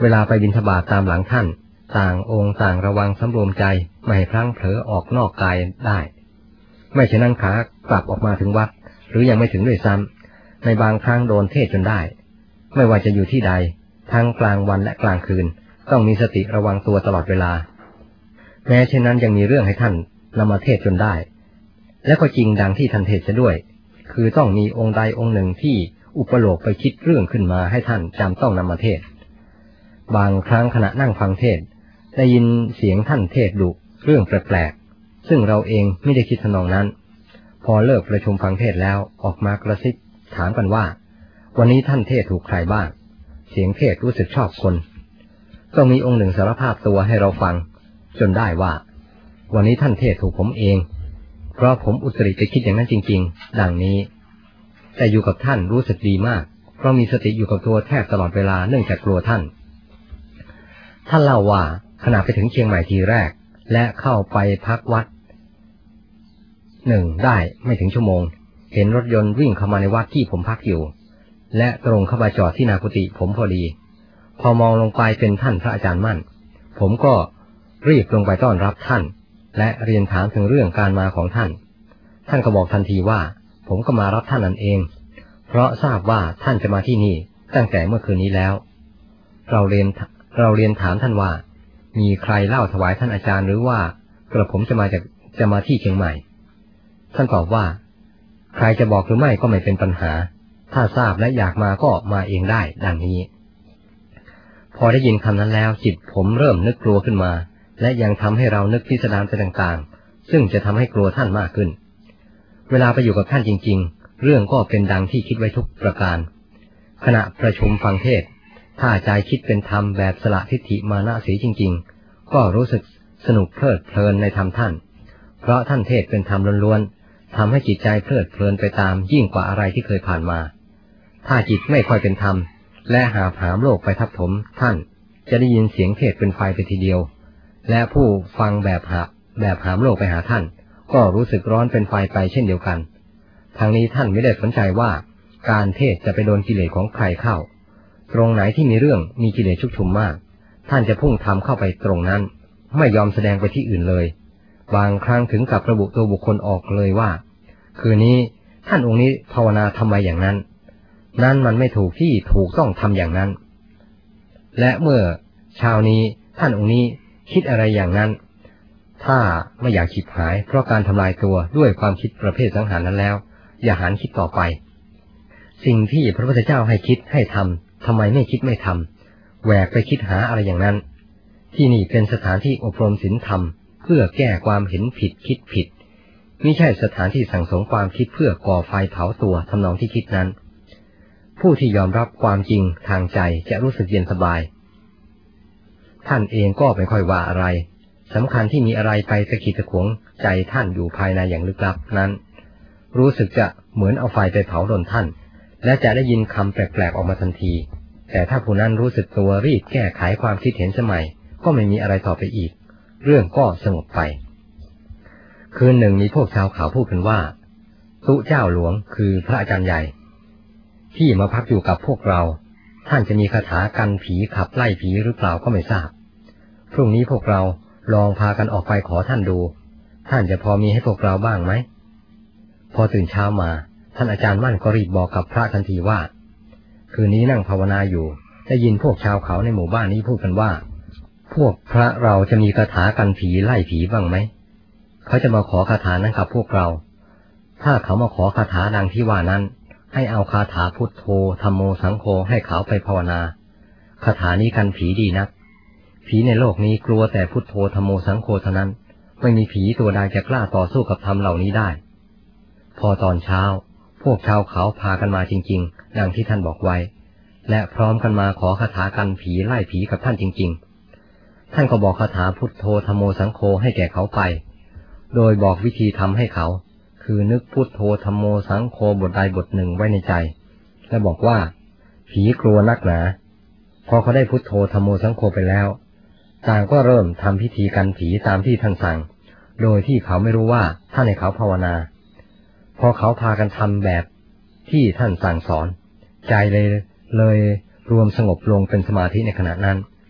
เวลาไปบิณฑบาตตามหลังท่านต่างองค์ต่างระวังสำรวมใจไม่ให้พลั้งเผลอออกนอกกายได้ไม่เช่นนั้นขากลับออกมาถึงวัดหรือยังไม่ถึงด้วยซ้ำในบางครั้งโดนเทศจนได้ไม่ว่าจะอยู่ที่ใดทั้งกลางวันและกลางคืนต้องมีสติระวังตัวตลอดเวลาแม้เช่นนั้นยังมีเรื่องให้ท่านนำมาเทศจนได้และก็จริงดังที่ท่านเทศจะด้วยคือต้องมีองค์ใดองค์หนึ่งที่อุปโลกไปคิดเรื่องขึ้นมาให้ท่านจำต้องนำมาเทศบางครั้งขณะนั่งฟังเทศได้ยินเสียงท่านเทศดุเรื่องแปลกๆซึ่งเราเองไม่ได้คิดทำนองนั้นพอเลิกประชุมฟังเทศแล้วออกมากระซิบถามกันว่าวันนี้ท่านเทศถูกใครบ้างเสียงเทศรู้สึกชอบคนต้องมีองค์หนึ่งสารภาพตัวให้เราฟังจนได้ว่าวันนี้ท่านเทศถูกผมเองเพราะผมอุตริไปคิดอย่างนั้นจริงๆดังนี้แต่อยู่กับท่านรู้สึกดีมากเพราะมีสติอยู่กับตัวแทบตลอดเวลาเนื่องจากกลัวท่านเล่าว่าขณะไปถึงเชียงใหม่ทีแรกและเข้าไปพักวัดหนึ่งได้ไม่ถึงชั่วโมงเห็นรถยนต์วิ่งเข้ามาในวัดที่ผมพักอยู่และตรงเข้ามาจอดที่หน้ากุฏิผมพอดีพอมองลงไปเป็นท่านพระอาจารย์มั่นผมก็รีบลงไปต้อนรับท่านและเรียนถามถึงเรื่องการมาของท่านท่านก็บอกทันทีว่าผมก็มารับท่านนั่นเองเพราะทราบว่าท่านจะมาที่นี่ตั้งแต่เมื่อคืนนี้แล้วเราเรียนถามท่านว่ามีใครเล่าถวายท่านอาจารย์หรือว่ากระผมจะมาที่เชียงใหม่ท่านตอบว่าใครจะบอกหรือไม่ก็ไม่เป็นปัญหาถ้าทราบและอยากมาก็มาเองได้ดังนี้พอได้ยินคำนั้นแล้วจิตผมเริ่มนึกกลัวขึ้นมาและยังทำให้เรานึกพิสดารไปต่างๆซึ่งจะทำให้กลัวท่านมากขึ้นเวลาไปอยู่กับท่านจริงๆเรื่องก็เป็นดังที่คิดไว้ทุกประการขณะประชุมฟังเทศถ้าใจคิดเป็นธรรมแบบสละทิฏฐิมานะเสียจริงๆก็รู้สึกสนุกเพลิดเพลินในธรรมท่านเพราะท่านเทศเป็นธรรมล้วนๆทำให้จิตใจเพลิดเพลินไปตามยิ่งกว่าอะไรที่เคยผ่านมาถ้าจิตไม่ค่อยเป็นธรรมและหาผามโลกไปทับถมท่านจะได้ยินเสียงเทศเป็นไฟไปทีเดียวและผู้ฟังแบบหามโลกไปหาท่านก็รู้สึกร้อนเป็นไฟไปเช่นเดียวกันทางนี้ท่านไม่ได้สนใจว่าการเทศจะไปโดนกิเลสของใครเข้าตรงไหนที่มีเรื่องมีกิเลสชุกชุมมากท่านจะพุ่งทำเข้าไปตรงนั้นไม่ยอมแสดงไปที่อื่นเลยบางครั้งถึงกับระบุตัวบุคคลออกเลยว่าคืนนี้ท่านองค์นี้ภาวนาทำไมอย่างนั้นนั่นมันไม่ถูกที่ถูกต้องทำอย่างนั้นและเมื่อเช้านี้ท่านองค์นี้คิดอะไรอย่างนั้นถ้าไม่อยากฉิบหายเพราะการทำลายตัวด้วยความคิดประเภทสังหารนั้นแล้วอย่าหาคิดต่อไปสิ่งที่พระพุทธเจ้าให้คิดให้ทำทำไมไม่คิดไม่ทำแหวกไปคิดหาอะไรอย่างนั้นที่นี่เป็นสถานที่อบรมศีลธรรมเพื่อแก้ความเห็นผิดคิดผิดไม่ใช่สถานที่สั่งสมความคิดเพื่อก่อไฟเผาตัวทำนองที่คิดนั้นผู้ที่ยอมรับความจริงทางใจจะรู้สึกเย็นสบายท่านเองก็ไม่ค่อยว่าอะไรสำคัญที่มีอะไรไปตะขิดตะขวงใจท่านอยู่ภายในอย่างลึกลับนั้นรู้สึกจะเหมือนเอาไฟไปเผาโดนท่านและจะได้ยินคำแปลกๆออกมาทันทีแต่ถ้าผู้นั้นรู้สึกตัวรีบแก้ไขความคิดเห็นสมัยก็ไม่มีอะไรต่อไปอีกเรื่องก็สงบไปคืนหนึ่งมีพวกชาวเขาพูดกันว่าตุเจ้าหลวงคือพระอาจารย์ใหญ่ที่มาพักอยู่กับพวกเราท่านจะมีคาถากันผีขับไล่ผีหรือเปล่าก็ไม่ทราบพรุ่งนี้พวกเราลองพากันออกไปขอท่านดูท่านจะพอมีให้พวกเราบ้างไหมพอตื่นเช้ามาท่านอาจารย์มั่นก็รีบบอกกับพระทันทีว่าคืนนี้นั่งภาวนาอยู่ได้ยินพวกชาวเขาในหมู่บ้านนี้พูดกันว่าพวกพระเราจะมีคาถากันผีไล่ผีบ้างไหมเขาจะมาขอคาถานั้นกับพวกเราถ้าเขามาขอคาถาดังที่ว่านั้นให้เอาคาถาพุทโธธัมโมสังโฆให้เขาไปภาวนาคาถานี้กันผีดีนักผีในโลกนี้กลัวแต่พุทโธธัมโมสังโฆเท่านั้นไม่มีผีตัวใดจะกล้าต่อสู้กับธรรมเหล่านี้ได้พอตอนเช้าพวกชาวเขาพากันมาจริงๆดังที่ท่านบอกไว้และพร้อมกันมาขอคาถากันผีไล่ผีกับท่านจริงๆท่านก็บอกคาถาพุทโธธัมโมสังโฆให้แก่เขาไปโดยบอกวิธีทำให้เขาคือนึกพุทโธธัมโมสังโฆบทใดบทหนึ่งไว้ในใจและบอกว่าผีกลัวนักหนาพอเขาได้พุทโธธัมโมสังโฆไปแล้วต่างก็เริ่มทำพิธีกันผีตามที่ท่านสั่งโดยที่เขาไม่รู้ว่าท่านให้เขาภาวนาพอเขาพากันทำแบบที่ท่านสั่งสอนใจเลยรวมสงบลงเป็นสมาธิในขณะนั้น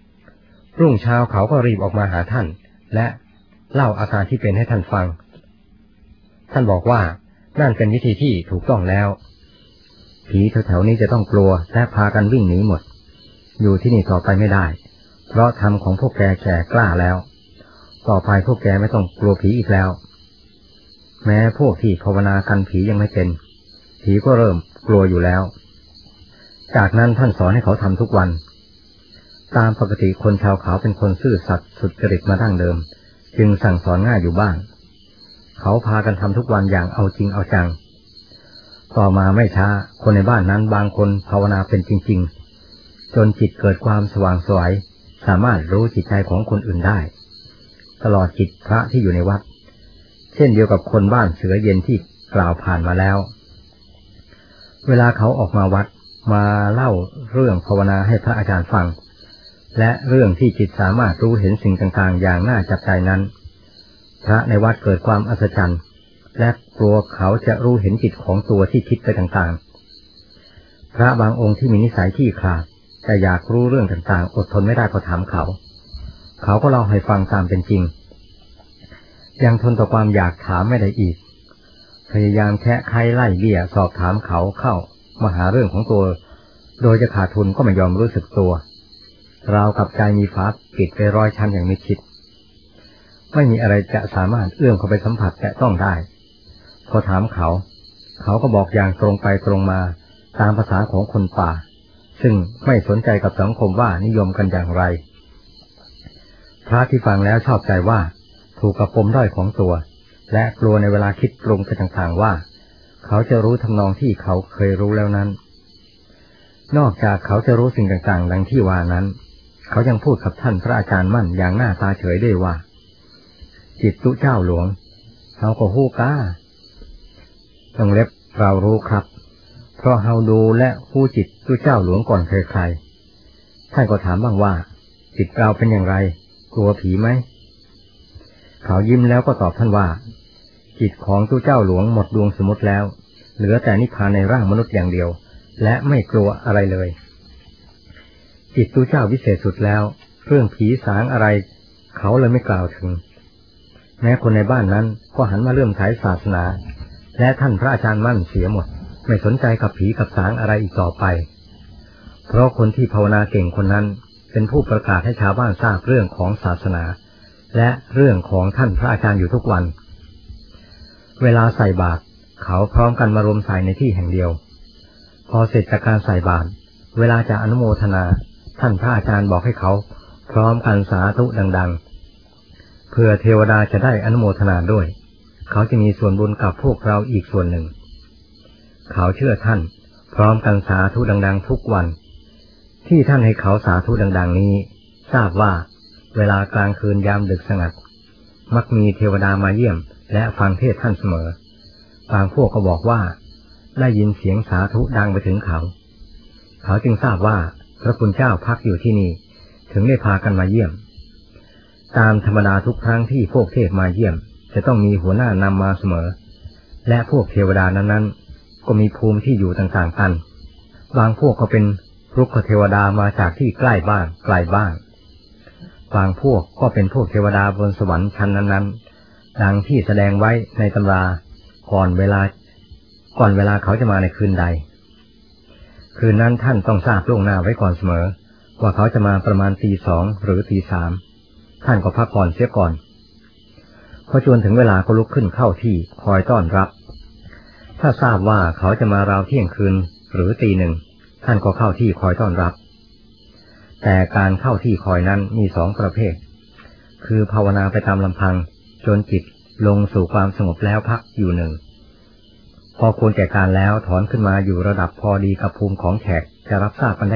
รุ่งเช้าเขาก็รีบออกมาหาท่านและเล่าอาการที่เป็นให้ท่านฟังท่านบอกว่านั่นเป็นวิธีที่ถูกต้องแล้วผีแถวๆนี้จะต้องกลัวและพากันวิ่งหนีหมดอยู่ที่นี่ต่อไปไม่ได้เพราะธรรมของพวกแกแก่กล้าแล้วต่อไปพวกแกไม่ต้องกลัวผีอีกแล้วแม้พวกที่ภาวนากันผียังไม่เป็นผีก็เริ่มกลัวอยู่แล้วจากนั้นท่านสอนให้เขาทำทุกวันตามปกติคนชาวเขาเป็นคนซื่อสัตย์สุจริตมาดั้งเดิมจึงสั่งสอนง่ายอยู่บ้างเขาพากันทำทุกวันอย่างเอาจริงเอาจังต่อมาไม่ช้าคนในบ้านนั้นบางคนภาวนาเป็นจริงๆจนจิตเกิดความสว่างไสวสามารถรู้จิตใจของคนอื่นได้ตลอดจิตพระที่อยู่ในวัดเช่นเดียวกับคนบ้านเสือเย็นที่กล่าวผ่านมาแล้วเวลาเขาออกมาวัดมาเล่าเรื่องภาวนาให้พระอาจารย์ฟังและเรื่องที่จิตสามารถรู้เห็นสิ่งต่างๆอย่างน่าจับใจนั้นพระในวัดเกิดความอัศจรรย์และกลัวเขาจะรู้เห็นจิตของตัวที่คิดไปต่างๆพระบางองค์ที่มีนิสัยขี้ขลาดแต่อยากรู้เรื่องต่างๆอดทนไม่ได้พอถามเขาก็เล่าให้ฟังตามเป็นจริงยังทนต่อความอยากถามไม่ได้อีกพยายามแคะไขไล่เลี่ยสอบถามเขาเข้ามาหาเรื่องของตัวโดยจะขาดทุนก็ไม่ยอมรู้สึกตัวราวกับใจมีฝาปิดไปร้อยชั้นอย่างมิดชิดไม่มีอะไรจะสามารถเอื้อมเข้าไปสัมผัสแตะต้องได้พอถามเขาก็บอกอย่างตรงไปตรงมาตามภาษาของคนป่าซึ่งไม่สนใจกับสังคมว่านิยมกันอย่างไรพระที่ฟังแล้วชอบใจว่าถูกกับปมด้อยของตัวและกลัวในเวลาคิดปรุงไปต่างๆว่าเขาจะรู้ทำนองที่เขาเคยรู้แล้วนั้นนอกจากเขาจะรู้สิ่งต่างๆดังที่ว่านั้นเขายังพูดกับท่านพระอาจารย์มั่นอย่างหน้าตาเฉยได้ว่าจิตตุเจ้าหลวงเขาก็ฮู้ก้าต้องเล็บเรารู้ครับเพราะเฮาดูและฮู้จิตตุเจ้าหลวงก่อนใครๆท่านก็ถามบ้างว่าจิตเราเป็นอย่างไรกลัวผีไหมเขายิ้มแล้วก็ตอบท่านว่าจิตของตุเจ้าหลวงหมดดวงสมุติแล้วเหลือแต่นิพพานในร่างมนุษย์อย่างเดียวและไม่กลัวอะไรเลยจิตตุเจ้าวิเศษสุดแล้วเรื่องผีสางอะไรเขาเลยไม่กล่าวถึงแม้คนในบ้านนั้นก็หันมาเลื่อมใสศาสนาและท่านพระอาจารย์มั่นเสียหมดไม่สนใจกับผีกับสางอะไรอีกต่อไปเพราะคนที่ภาวนาเก่งคนนั้นเป็นผู้ประกาศให้ชาวบ้านทราบเรื่องของศาสนาและเรื่องของท่านพระอาจารย์อยู่ทุกวันเวลาใส่บาตรเขาพร้อมกันมารวมใส่ในที่แห่งเดียวพอเสร็จจากการใส่บาตรเวลาจะอนุโมทนาท่านพระอาจารย์บอกให้เขาพร้อมกันสาธุดังๆเพื่อเทวดาจะได้อนุโมทนาด้วยเขาจะมีส่วนบุญกับพวกเราอีกส่วนหนึ่งเขาเชื่อท่านพร้อมกันสาธุดังๆทุกวันที่ท่านให้เขาสาธุดังๆนี้ทราบว่าเวลากลางคืนยามดึกสงัดมักมีเทวดามาเยี่ยมและฟังเทศท่านเสมอบางพวกก็บอกว่าได้ยินเสียงสาธุดังไปถึงเขาจึงทราบว่าพระคุณเจ้าพักอยู่ที่นี่ถึงได้พากันมาเยี่ยมตามธรรมดาทุกครั้งที่พวกเทพมาเยี่ยมจะต้องมีหัวหน้านำมาเสมอและพวกเทวดานั้นก็มีภูมิที่อยู่ต่างๆกันบางพวกก็เป็นรุกขเทวดามาจากที่ใกล้บ้างไกลบ้างบางพวกก็เป็นพวกเทวดาบนสวรรค์ชั้นนั้นๆดังที่แสดงไว้ในตำราก่อนเวลาเขาจะมาในคืนใดคืนนั้นท่านต้องทราบล่วงหน้าไว้ก่อนเสมอว่าเขาจะมาประมาณตี 2หรือตี 3ท่านก็พักผ่อนเสียก่อนพอจวนถึงเวลาก็ลุกขึ้นเข้าที่คอยต้อนรับถ้าทราบว่าเขาจะมาราวเที่ยงคืนหรือตี 1ท่านก็เข้าที่คอยต้อนรับแต่การเข้าที่คอยนั้นมี2ประเภทคือภาวนาไปตามลำพังจนจิตลงสู่ความสงบแล้วพักอยู่1พอควรแก่การแล้วถอนขึ้นมาอยู่ระดับพอดีกับภูมิของแขกจะรับทราบกันได้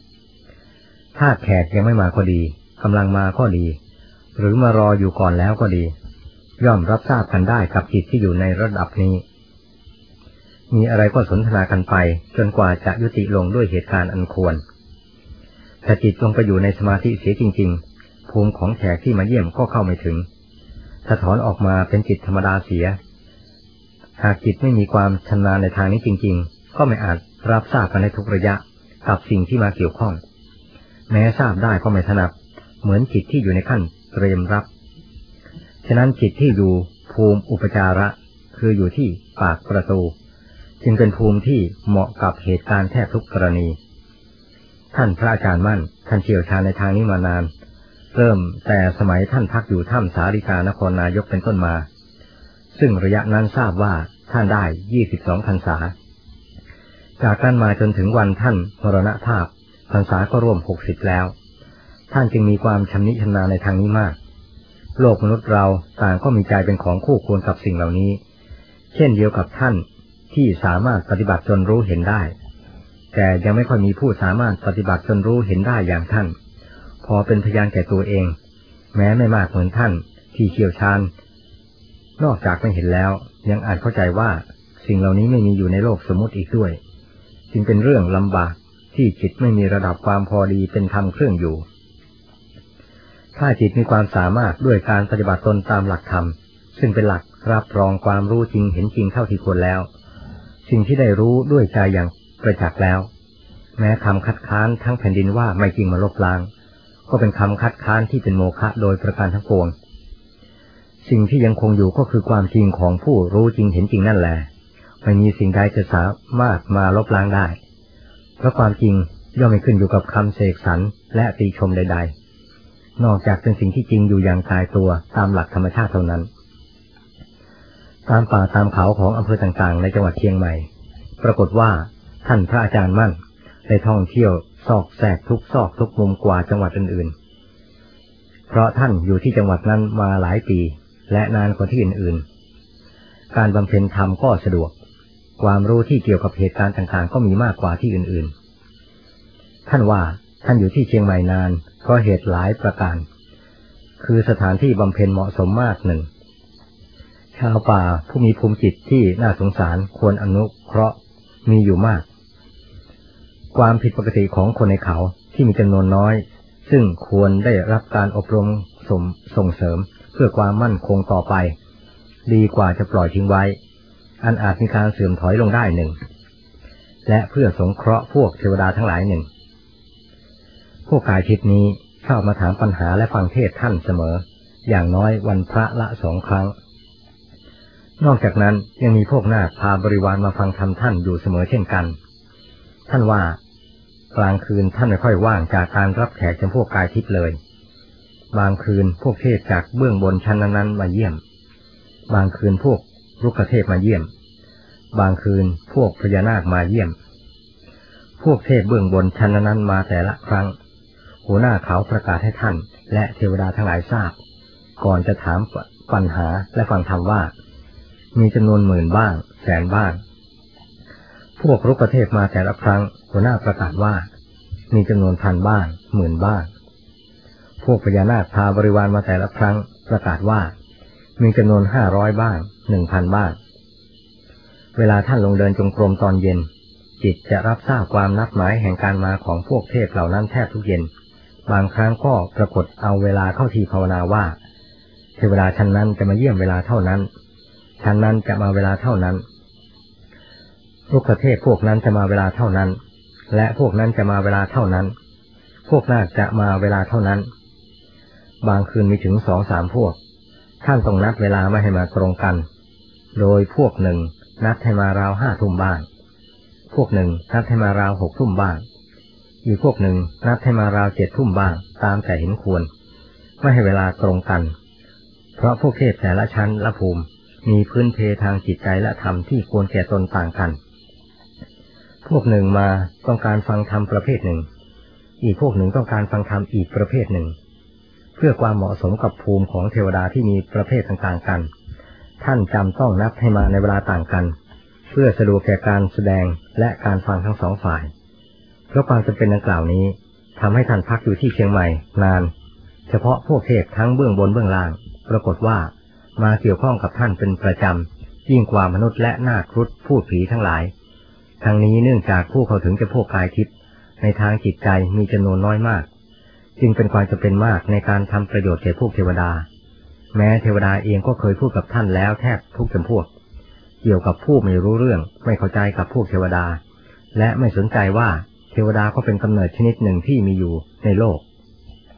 1ถ้าแขกยังไม่มาก็ดีกำลังมาก็ดีหรือมารออยู่ก่อนแล้วก็ดีย่อมรับทราบกันได้กับจิตที่อยู่ในระดับนี้มีอะไรก็สนทนากันไปจนกว่าจะยุติลงด้วยเหตุการณ์อันควรถ้าจิตลงไปอยู่ในสมาธิเสียจริงๆภูมิของแขกที่มาเยี่ยมก็เข้าไม่ถึงถ้าถอนออกมาเป็นจิตธรรมดาเสียหากจิตไม่มีความชำนาญในทางนี้จริงๆก็ไม่อาจรับทราบกันในทุกระยะกับสิ่งที่มาเกี่ยวข้องแม้ทราบได้ก็ไม่ถนัดเหมือนจิตที่อยู่ในขั้นเตรียมรับฉะนั้นจิตที่อยู่ภูมิอุปจาระคืออยู่ที่ปากประตูจึงเป็นภูมิที่เหมาะกับเหตุการณ์แทบทุกกรณีท่านพระอาจารย์มั่นท่านเชี่ยวชาญในทางนี้มานานเริ่มแต่สมัยท่านพักอยู่ถ้ำสาริกานครนายกเป็นต้นมาซึ่งระยะนั้นทราบว่าท่านได้22พรรษาจากนั้นมาจนถึงวันท่านมรณภาพพรรษาก็ร่วม60แล้วท่านจึงมีความชำนิชำนาญในทางนี้มากโลกมนุษย์เราต่างก็มีใจเป็นของคู่ควรกับสิ่งเหล่านี้เช่นเดียวกับท่านที่สามารถปฏิบัติจนรู้เห็นได้แต่ยังไม่ค่อยมีผู้สามารถปฏิบัติจนรู้เห็นได้อย่างท่านพอเป็นพยานแก่ตัวเองแม้ไม่มากเหมือนท่านที่เชี่ยวชาญนอกจากไม่เห็นแล้วยังอาจเข้าใจว่าสิ่งเหล่านี้ไม่มีอยู่ในโลกสมมติอีกด้วยจึงเป็นเรื่องลำบากที่จิตไม่มีระดับความพอดีเป็นธรรมเครื่องอยู่ถ้าจิตมีความสามารถด้วยการปฏิบัติตนตามหลักธรรมซึ่งเป็นหลักรับรองความรู้จริงเห็นจริงเท่าที่ควรแล้วสิ่งที่ได้รู้ด้วยใจอย่างประจักษ์แล้วแม้คำคัดค้านทั้งแผ่นดินว่าไม่จริงมาลบล้างก็เป็นคำคัดค้านที่เป็นโมฆะโดยประการทั้งปวงสิ่งที่ยังคงอยู่ก็คือความจริงของผู้รู้จริงเห็นจริงนั่นแหละไม่มีสิ่งใดจะสามารถมาลบล้างได้เพราะความจริงย่อมไม่ขึ้นอยู่กับคำเสกสรรและติชมใดๆนอกจากเป็นสิ่งที่จริงอยู่อย่างตายตัวตามหลักธรรมชาติเท่านั้นตามป่าตามเขาของอำเภอต่างๆในจังหวัดเชียงใหม่ปรากฏว่าท่านพระอาจารย์มั่นได้ท่องเที่ยวซอกแซกทุกซอกทุกมุมกว่าจังหวัดอื่นๆเพราะท่านอยู่ที่จังหวัดนั้นมาหลายปีและนานกว่าที่อื่นๆการบำเพ็ญธรรมก็สะดวกความรู้ที่เกี่ยวกับเหตุการณ์ต่างๆก็มีมากกว่าที่อื่นๆท่านว่าท่านอยู่ที่เชียงใหม่นานเพราะเหตุหลายประการคือสถานที่บำเพ็ญเหมาะสมมากหนึ่งชาวป่าผู้มีภูมิจิตที่น่าสงสารควรอนุเคราะห์มีอยู่มากความผิดปกติของคนในเขาที่มีจำนวนน้อยซึ่งควรได้รับการอบรมส่งเสริมเพื่อความมั่นคงต่อไปดีกว่าจะปล่อยทิ้งไว้อันอาจมีการเสื่อมถอยลงได้หนึ่งและเพื่อสงเคราะห์พวกเทวดาทั้งหลายหนึ่งพวกกายทิพย์นี้ชอบมาถามปัญหาและฟังเทศท่านเสมออย่างน้อยวันพระละ2 ครั้งนอกจากนั้นยังมีพวกนาคพาบริวารมาฟังธรรมท่านอยู่เสมอเช่นกันท่านว่ากลางคืนท่านไม่ค่อยว่างจากการรับแขกจำพวกกายทิพย์เลยบางคืนพวกเทพจากเบื้องบนชั้นนั้นมาเยี่ยมบางคืนพวกรุกเทพมาเยี่ยมบางคืนพวกพญานาคมาเยี่ยมพวกเทพเบื้องบนชั้นนั้นมาแต่ละครั้งหัวหน้าเขาประกาศให้ท่านและเทวดาทั้งหลายทราบก่อนจะถามปัญหาและฟังธรรมว่ามีจำนวนหมื่นบ้างแสนบ้างพวกรุกเทพมาแต่ละครั้งหัวหน้าประกาศว่ามีจำนวนพันบ้างหมื่นบ้างพวกพญานาคพาบริวารมาแต่ละครั้งประกาศว่ามีจำนวน500บ้าง1,000บ้างเวลาท่านลงเดินจงกรมตอนเย็นจิตจะรับทราบความนัดหมายแห่งการมาของพวกเทพเหล่านั้นแทบทุกเย็นบางครั้งก็ปรากฏเอาเวลาเข้าที่ภาวนาว่าเทวดาชั้นนั้นจะมาเยี่ยมเวลาเท่านั้นชั้นนั้นจะมาเวลาเท่านั้นรุกเทพพวกนั้นจะมาเวลาเท่านั้นและพวกนั้นจะมาเวลาเท่านั้นพวกนาคจะมาเวลาเท่านั้นบางคืนมีถึง2-3พวกท่านต้องนัดเวลาไม่ให้มาตรงกันโดยพวกหนึ่งนัดให้มาราว5 ทุ่มบ้างพวกหนึ่งนัดให้มาราว6 ทุ่มบ้างอีกพวกหนึ่งนัดให้มาราว7 ทุ่มบ้างตามแต่เห็นควรไม่ให้เวลาตรงกันเพราะพวกเทพแต่ละชั้นละภูมิมีพื้นเพทางจิตใจและธรรมที่ควรแก่ตนต่างกันพวกหนึ่งมาต้องการฟังธรรมประเภทหนึ่งอีกพวกหนึ่งต้องการฟังธรรมอีกประเภทหนึ่งเพื่อความเหมาะสมกับภูมิของเทวดาที่มีประเภทต่างๆกันท่านจำต้องนัดให้มาในเวลาต่างกันเพื่อสะดวกแก่การแสดงและการฟังทั้งสองฝ่ายเพราะความจำเป็นดังกล่าวนี้ทำให้ท่านพักอยู่ที่เชียงใหม่นานเฉพาะพวกเทพทั้งเบื้องบนเบื้องล่างปรากฏว่ามาเกี่ยวข้องกับท่านเป็นประจำยิ่งกว่ามนุษย์และนาคครุฑพูดผีทั้งหลายทั้งนี้เนื่องจากผู้เข้าถึงจะพวกกายทิพย์ในทางจิตใจมีจำนวนน้อยมากจึงเป็นความจำเป็นมากในการทำประโยชน์แก่พวกเทวดาแม้เทวดาเองก็เคยพูดกับท่านแล้วแทบทุกจำพวกเกี่ยวกับผู้ไม่รู้เรื่องไม่เข้าใจกับพวกเทวดาและไม่สนใจว่าเทวดาก็เป็นกำเนิดชนิดหนึ่งที่มีอยู่ในโลก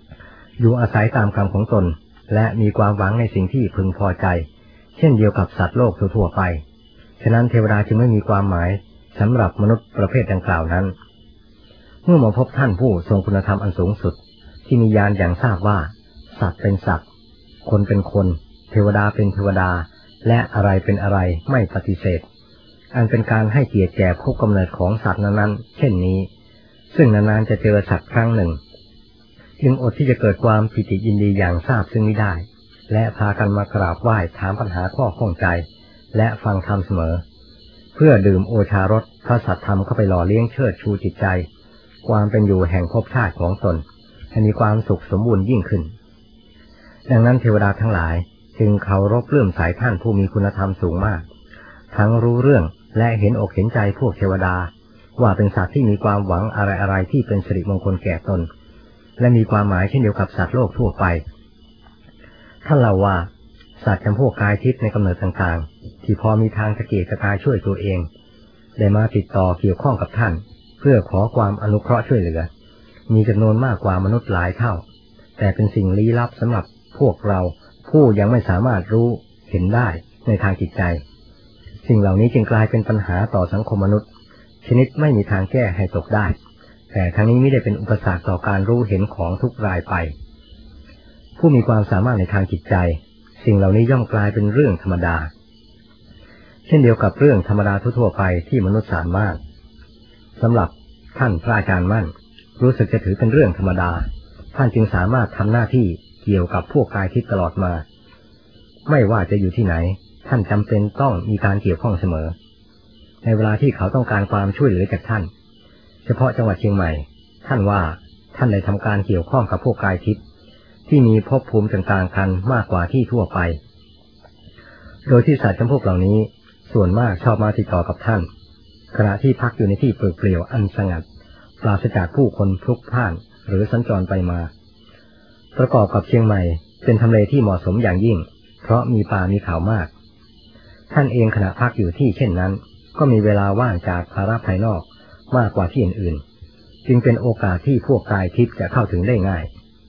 อยู่อาศัยตามกรรมของตนและมีความหวังในสิ่งที่พึงพอใจเช่นเดียวกับสัตว์โลกทั่วไปฉะนั้นเทวดาจึงไม่มีความหมายสำหรับมนุษย์ประเภทดังกล่าวนั้นเมื่อมาพบท่านผู้ทรงคุณธรรมอันสูงสุดที่มีญาณอย่างทราบว่าสัตว์เป็นสัตว์คนเป็นคนเทวดาเป็นเทวดาและอะไรเป็นอะไรไม่ปฏิเสธอันเป็นการให้เกียรติแก่ภพกำเนิดของสัตว์นั้นๆเช่นนี้ซึ่งนานๆจะเจอสัตว์ครั้งหนึ่งจึงอดที่จะเกิดความปิติยินดีอย่างทราบซึ่งไม่ได้และพากันมากราบไหว้ถามปัญหาข้อข้องใจและฟังธรรมเสมอเพื่อดื่มโอชารสพระสัทธรรมเข้าไปหล่อเลี้ยงเชิดชูจิตใจความเป็นอยู่แห่งภพชาติของตนให้มีความสุขสมบูรณ์ยิ่งขึ้นดังนั้นเทวดาทั้งหลายจึงเคารพเลื่อมใสท่านผู้มีคุณธรรมสูงมากทั้งรู้เรื่องและเห็นอกเห็นใจพวกเทวดาว่าเป็นสัตว์ที่มีความหวังอะไรๆที่เป็นสิริมงคลแก่ตนและมีความหมายเช่นเดียวกับสัตว์โลกทั่วไปท่านเล่าว่าสัตว์จำพวกกายทิพย์ในกำเนิดต่างๆที่พอมีทางตะเกียกตะกายช่วยตัวเองได้มาติดต่อเกี่ยวข้องกับท่านเพื่อขอความอนุเคราะห์ช่วยเหลือมีจำนวนมากกว่ามนุษย์หลายเท่าแต่เป็นสิ่งลี้ลับสำหรับพวกเราผู้ยังไม่สามารถรู้เห็นได้ในทางจิตใจสิ่งเหล่านี้จึงกลายเป็นปัญหาต่อสังคมมนุษย์ชนิดไม่มีทางแก้ให้ตกได้แต่ทั้งนี้ไม่ได้เป็นอุปสรรคต่อการรู้เห็นของทุกรายไปผู้มีความสามารถในทางจิตใจสิ่งเหล่านี้ย่อมกลายเป็นเรื่องธรรมดาเช่นเดียวกับเรื่องธรรมดาทั่วไปที่มนุษย์สามารถสำหรับท่านพระอาจารย์มั่นรู้สึกจะถือเป็นเรื่องธรรมดาท่านจึงสามารถทำหน้าที่เกี่ยวกับพวกกายทิพย์ตลอดมาไม่ว่าจะอยู่ที่ไหนท่านจำเป็นต้องมีการเกี่ยวข้องเสมอในเวลาที่เขาต้องการความช่วยเหลือจากท่านเฉพาะจังหวัดเชียงใหม่ท่านว่าท่านได้ทำการเกี่ยวข้องกับพวกกายทิพย์ที่มีภพภูมิต่างๆกันมากกว่าที่ทั่วไปโดยที่สัตว์จำพวกเหล่านี้ส่วนมากชอบมาติดต่อกับท่านขณะที่พักอยู่ในที่เปลี่ยวอันสงัดปราศจากผู้คนพลุกพล่านหรือสัญจรไปมาประกอบกับเชียงใหม่เป็นทำเลที่เหมาะสมอย่างยิ่งเพราะมีป่ามีเขามากท่านเองขณะพักอยู่ที่เช่นนั้นก็มีเวลาว่างจากภาระภายนอกมากกว่าที่อื่นๆจึงเป็นโอกาสที่พวกกายทิพย์จะเข้าถึงได้ง่าย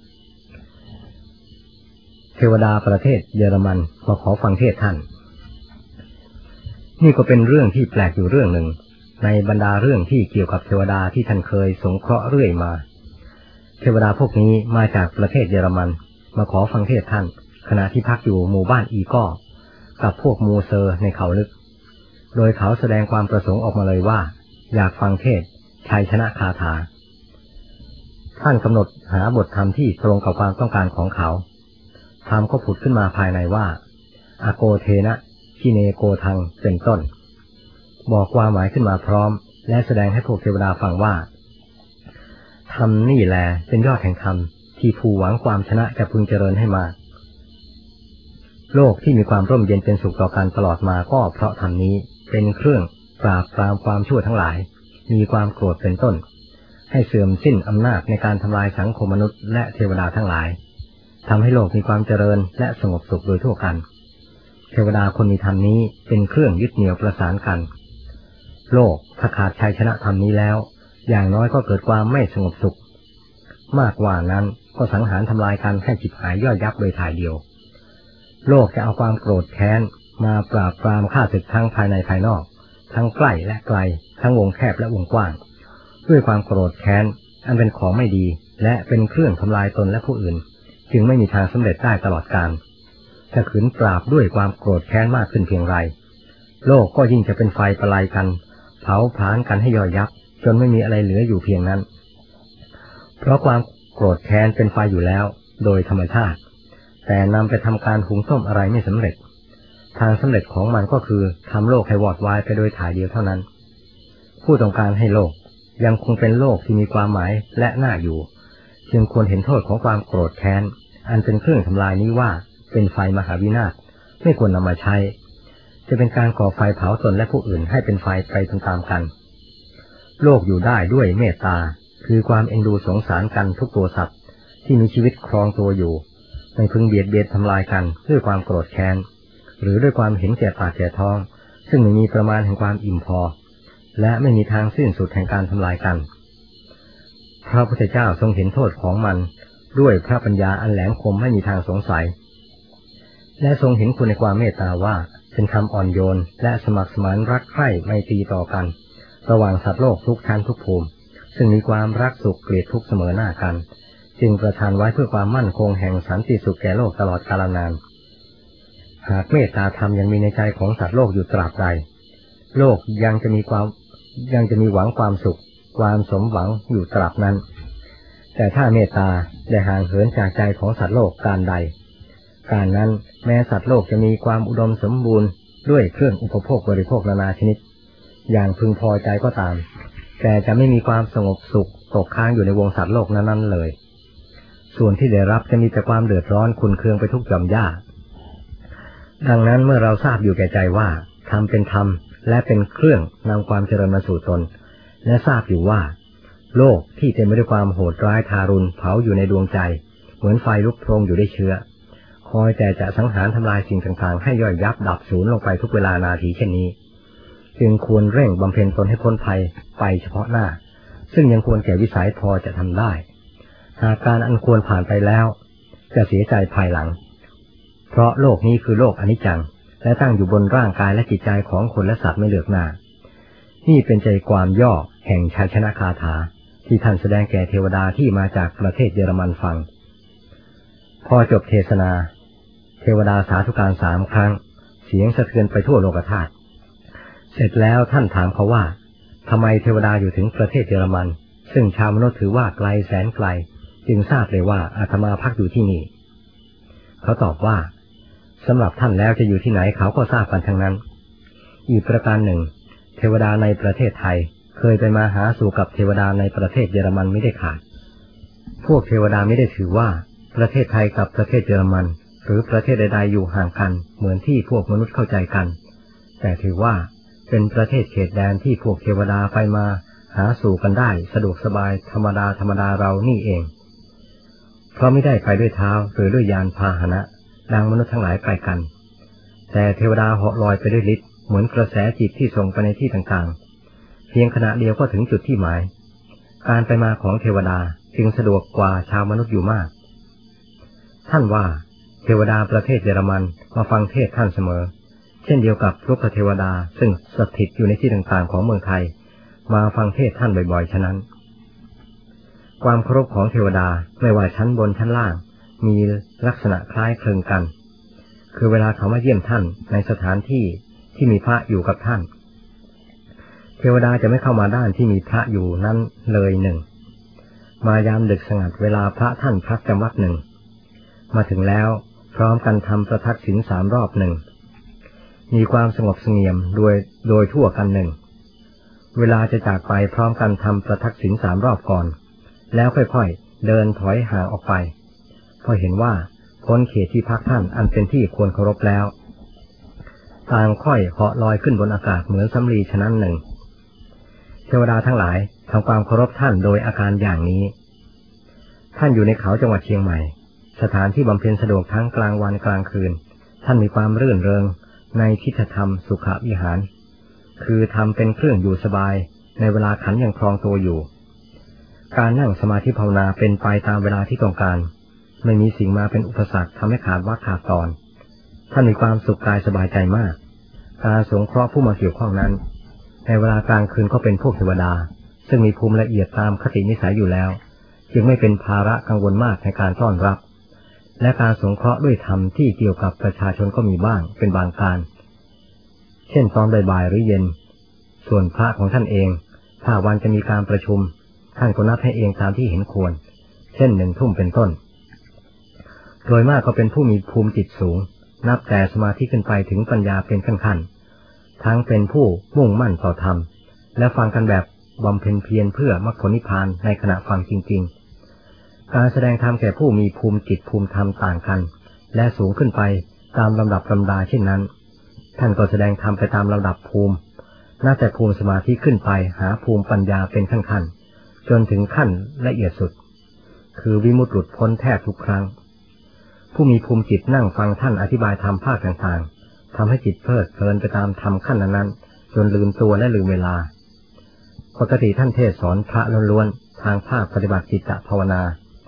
เทวดาประเทศเยอรมันมาขอฟังเทศท่านนี่ก็เป็นเรื่องที่แปลกอยู่เรื่องหนึ่งในบรรดาเรื่องที่เกี่ยวกับเทวดาที่ท่านเคยสงเคราะห์เรื่อยมาเทวดาพวกนี้มาจากประเทศเยอรมันมาขอฟังเทศท่านขณะที่พักอยู่หมู่บ้านอีก้อกับพวกมูเซอร์ในเขาลึกโดยเขาแสดงความประสงค์ออกมาเลยว่าอยากฟังเทศชัยชนะคาถาท่านกำหนดหาบทธรรมที่ตรงกับความต้องการของเขาธรรมก็ผุดขึ้นมาภายในว่าอโกเทนะชิเนโกทังเป็นต้นบอกความหมายขึ้นมาพร้อมและแสดงให้พวกเทวดาฟังว่าธรรมนี่แลเป็นยอดแห่งธรรมที่ผู้หวังความชนะจะพึงเจริญให้มาโลกที่มีความร่มเย็นเป็นสุขต่อกันตลอดมาก็เพราะธรรมนี้เป็นเครื่องปราบปรามความชั่วทั้งหลายมีความโกรธเป็นต้นให้เสื่อมสิ้นอำนาจในการทำลายสังคมมนุษย์และเทวดาทั้งหลายทำให้โลกมีความเจริญและสงบสุขโดยทั่วกันเทวดาคนมีธรรมนี้เป็นเครื่องยึดเหนี่ยวประสานกันโลกถ้าขาดชัยชนะธรรมนี้แล้วอย่างน้อยก็เกิดความไม่สงบสุขมากกว่านั้นก็สังหารทำลายกันให้ฉิบหายย่อยยับโดยถ่ายเดียวโลกจะเอาความโกรธแค้นมาปราบปรามฆ่าศึกทั้งภายในภายนอกทั้งใกล้และไกลทั้งวงแคบและวงกว้างด้วยความโกรธแค้นอันเป็นของไม่ดีและเป็นเครื่องทำลายตนและผู้อื่นจึงไม่มีทางสำเร็จได้ตลอดกาลถ้าขืนปราบด้วยความโกรธแค้นมากขึ้นเพียงไรโลกก็ยิ่งจะเป็นไฟประไลกันเผาผลาญกันให้ย่อยยับจนไม่มีอะไรเหลืออยู่เพียงนั้นเพราะความโกรธแค้นเป็นไฟอยู่แล้วโดยธรรมชาติแต่นำไปทำการหุงต้มอะไรไม่สำเร็จทางสำเร็จของมันก็คือทำโลกให้วอดวายไปโดยถ่ายเดียวเท่านั้นผู้ต้องการให้โลกยังคงเป็นโลกที่มีความหมายและน่าอยู่จึงควรเห็นโทษของความโกรธแค้นอันเป็นเครื่องทำลายนี้ว่าเป็นไฟมหาวินาศไม่ควรนำมาใช้จะเป็นการก่อไฟเผาตนและผู้อื่นให้เป็นไฟไปตามๆกันโลกอยู่ได้ด้วยเมตตาคือความเอ็นดูสงสารกันทุกตัวสัตว์ที่มีชีวิตครองตัวอยู่ไม่พึงเบียดเบียนทำลายกันด้วยความโกรธแค้นหรือด้วยความเห็นแก่ปากแก่ท้องซึ่งไม่มีประมาณแห่งความอิ่มพอและไม่มีทางสิ้นสุดแห่งการทำลายกันพระพุทธเจ้าทรงเห็นโทษของมันด้วยพระปัญญาอันแหลมคมไม่มีทางสงสัยและทรงเห็นคุณในความเมตตาว่าเป็นธรรมอ่อนโยนและสมัครสมานรักใคร่ไมตรีต่อกันระหว่างสัตว์โลกทุกชั้นทุกภูมิซึ่งมีความรักสุขเกลียดทุกข์เสมอหน้ากันจึงประทานไว้เพื่อความมั่นคงแห่งสันติสุขแก่โลกตลอดกาลนานหากเมตตาธรรมยังมีในใจของสัตว์โลกอยู่ตราบใดโลกยังจะมีหวังความสุขความสมหวังอยู่ตราบนั้นแต่ถ้าเมตตาได้ห่างเหินจากใจของสัตว์โลกการใดการนั้นแม้สัตว์โลกจะมีความอุดมสมบูรณ์ด้วยเครื่องอุปโภคบริโภคนานาชนิดอย่างพึงพอใจก็ตามแต่จะไม่มีความสงบสุขตกค้างอยู่ในวงสัตว์โลกนั้นเลยส่วนที่ได้รับจะมีแต่ความเดือดร้อนขุ่นเคืองไปทุกหย่อมหญ้าดังนั้นเมื่อเราทราบอยู่แก่ใจว่าธรรมเป็นธรรมและเป็นเครื่องนำความเจริญมาสู่ตนและทราบอยู่ว่าโลกที่เต็มไปด้วยความโหดร้ายทารุณเผาอยู่ในดวงใจเหมือนไฟลุกโพลงอยู่ด้วยเชื้อคอยแต่จะสังหารทำลายสิ่งต่างๆให้ย่อยยับดับสูญลงไปทุกเวลานาทีเช่นนี้จึงควรเร่งบำเพ็ญตนให้พ้นภัยไปเฉพาะหน้าซึ่งยังควรแก่วิสัยพอจะทำได้หากการอันควรผ่านไปแล้วจะเสียใจภายหลังเพราะโลกนี้คือโลกอนิจจังและตั้งอยู่บนร่างกายและจิตใจของคนและสัตว์ไม่เลือกหน้านี่เป็นใจความย่อแห่งชัยชนะคาถาที่ท่านแสดงแก่เทวดาที่มาจากประเทศเยอรมันฟังพอจบเทศนาเทวดาสาธุการ3 ครั้งเสียงสะเทือนไปทั่วโลกธาตุเสร็จแล้วท่านถามเขาว่าทำไมเทวดาอยู่ถึงประเทศเยอรมันซึ่งชาวมนุษย์ถือว่าไกลแสนไกลจึงทราบเลยว่าอาตมาพักอยู่ที่นี่เขาตอบว่าสำหรับท่านแล้วจะอยู่ที่ไหนเขาก็ทราบกันทั้งนั้นอีกประการหนึ่งเทวดาในประเทศไทยเคยไปมาหาสู่กับเทวดาในประเทศเยอรมันไม่ได้ขาดพวกเทวดาไม่ได้ถือว่าประเทศไทยกับประเทศเยอรมันหรือประเทศใดๆอยู่ห่างกันเหมือนที่พวกมนุษย์เข้าใจกันแต่ถือว่าเป็นประเทศเขตแดนที่พวกเทวดาไปมาหาสู่กันได้สะดวกสบายธรรมดาเรานี่เองเพราะไม่ได้ไปด้วยเท้าหรือด้วยยานพาหนะดังมนุษย์ทั้งหลายไปกันแต่เทวดาเหาะลอยไปด้วยฤทธิ์เหมือนกระแสจิตที่ส่งไปในที่ต่างๆเพียงขณะเดียวก็ถึงจุดที่หมายการไปมาของเทวดาจึงสะดวกกว่าชาวมนุษย์อยู่มากท่านว่าเทวดาประเทศเยอรมันมาฟังเทศท่านเสมอเช่นเดียวกับลูกเทวดาซึ่งสถิตอยู่ในที่ต่างๆของเมืองไทยมาฟังเทศท่านบ่อยๆฉะนั้นความเคารพของเทวดาไม่ว่าชั้นบนชั้นล่างมีลักษณะคล้ายคลึงกันคือเวลาเขามาเยี่ยมท่านในสถานที่ที่มีพระอยู่กับท่านเทวดาจะไม่เข้ามาด้านที่มีพระอยู่นั้นเลยหนึ่งมายามดึกสงัดเวลาพระท่านพักจำวัดหนึ่งมาถึงแล้วพร้อมกันทำประทักษิณ3 รอบหนึ่งมีความสงบเสงี่ยมโดยทั่วกันหนึ่งเวลาจะจากไปพร้อมกันทำประทักษิณ3 รอบก่อนแล้วค่อยๆเดินถอยห่างออกไปพอเห็นว่าพ้นเขตที่พักท่านอันเป็นที่ควรเคารพแล้วต่างค่อยเหาะลอยขึ้นบนอากาศเหมือนสำลีฉะนั้นหนึ่งเทวดาทั้งหลายทำความเคารพท่านโดยอาการอย่างนี้ท่านอยู่ในเขาจังหวัดเชียงใหม่สถานที่บำเพ็ญสะดวกทั้งกลางวันกลางคืนท่านมีความรื่นเริงในทิฏฐธรรมสุขวิหารคือทำเป็นเครื่องอยู่สบายในเวลาขันยังครองตัวอยู่การนั่งสมาธิภาวนาเป็นไปตามเวลาที่ต้องการไม่มีสิ่งมาเป็นอุปสรรคทำให้ขาดวรรคขาดตอนท่านมีความสุขกายสบายใจมากการสงเคราะห์ผู้มาเกี่ยวข้องนั้นในเวลากลางคืนก็เป็นพวกเทวดาซึ่งมีภูมิละเอียดตามคตินิสัยอยู่แล้วจึงไม่เป็นภาระกังวลมากในการต้อนรับและการสงเคราะห์ด้วยธรรมที่เกี่ยวกับประชาชนก็มีบ้างเป็นบางการเช่นตอนบ่ายหรือเย็นส่วนพระของท่านเองถ้าวันจะมีการประชุมท่านก็นัดให้เองตามที่เห็นควรเช่น1 ทุ่มเป็นต้นโดยมากก็เป็นผู้มีภูมิจิตสูงนับแต่สมาธิขึ้นไปถึงปัญญาเป็นขั้นๆทั้งเป็นผู้มุ่งมั่นต่อธรรมและฟังกันแบบบำเพ็ญเพียรเพื่อมรรคผลนิพพานในขณะฟังจริงๆการแสดงธรรมแก่ผู้มีภูมิจิตภูมิธรรมต่างกันและสูงขึ้นไปตามลำดับลำดาเช่นนั้นท่านก็แสดงธรรมไปตามลำดับภูมิน่าแต่ภูมิสมาธิขึ้นไปหาภูมิปัญญาเป็นขั้นๆจนถึงขั้นละเอียดสุดคือวิมุตติหลุดพ้นแทบทุกครั้งผู้มีภูมิจิตนั่งฟังท่านอธิบายธรรมภาคต่างๆทำให้จิตเพลิดเพลินไปตามธรรมขั้นนั้นจนลืมตัวและลืมเวลาปกติท่านเทศสอนพระล้วนๆทางภาคปฏิบัติจิตตภาวนา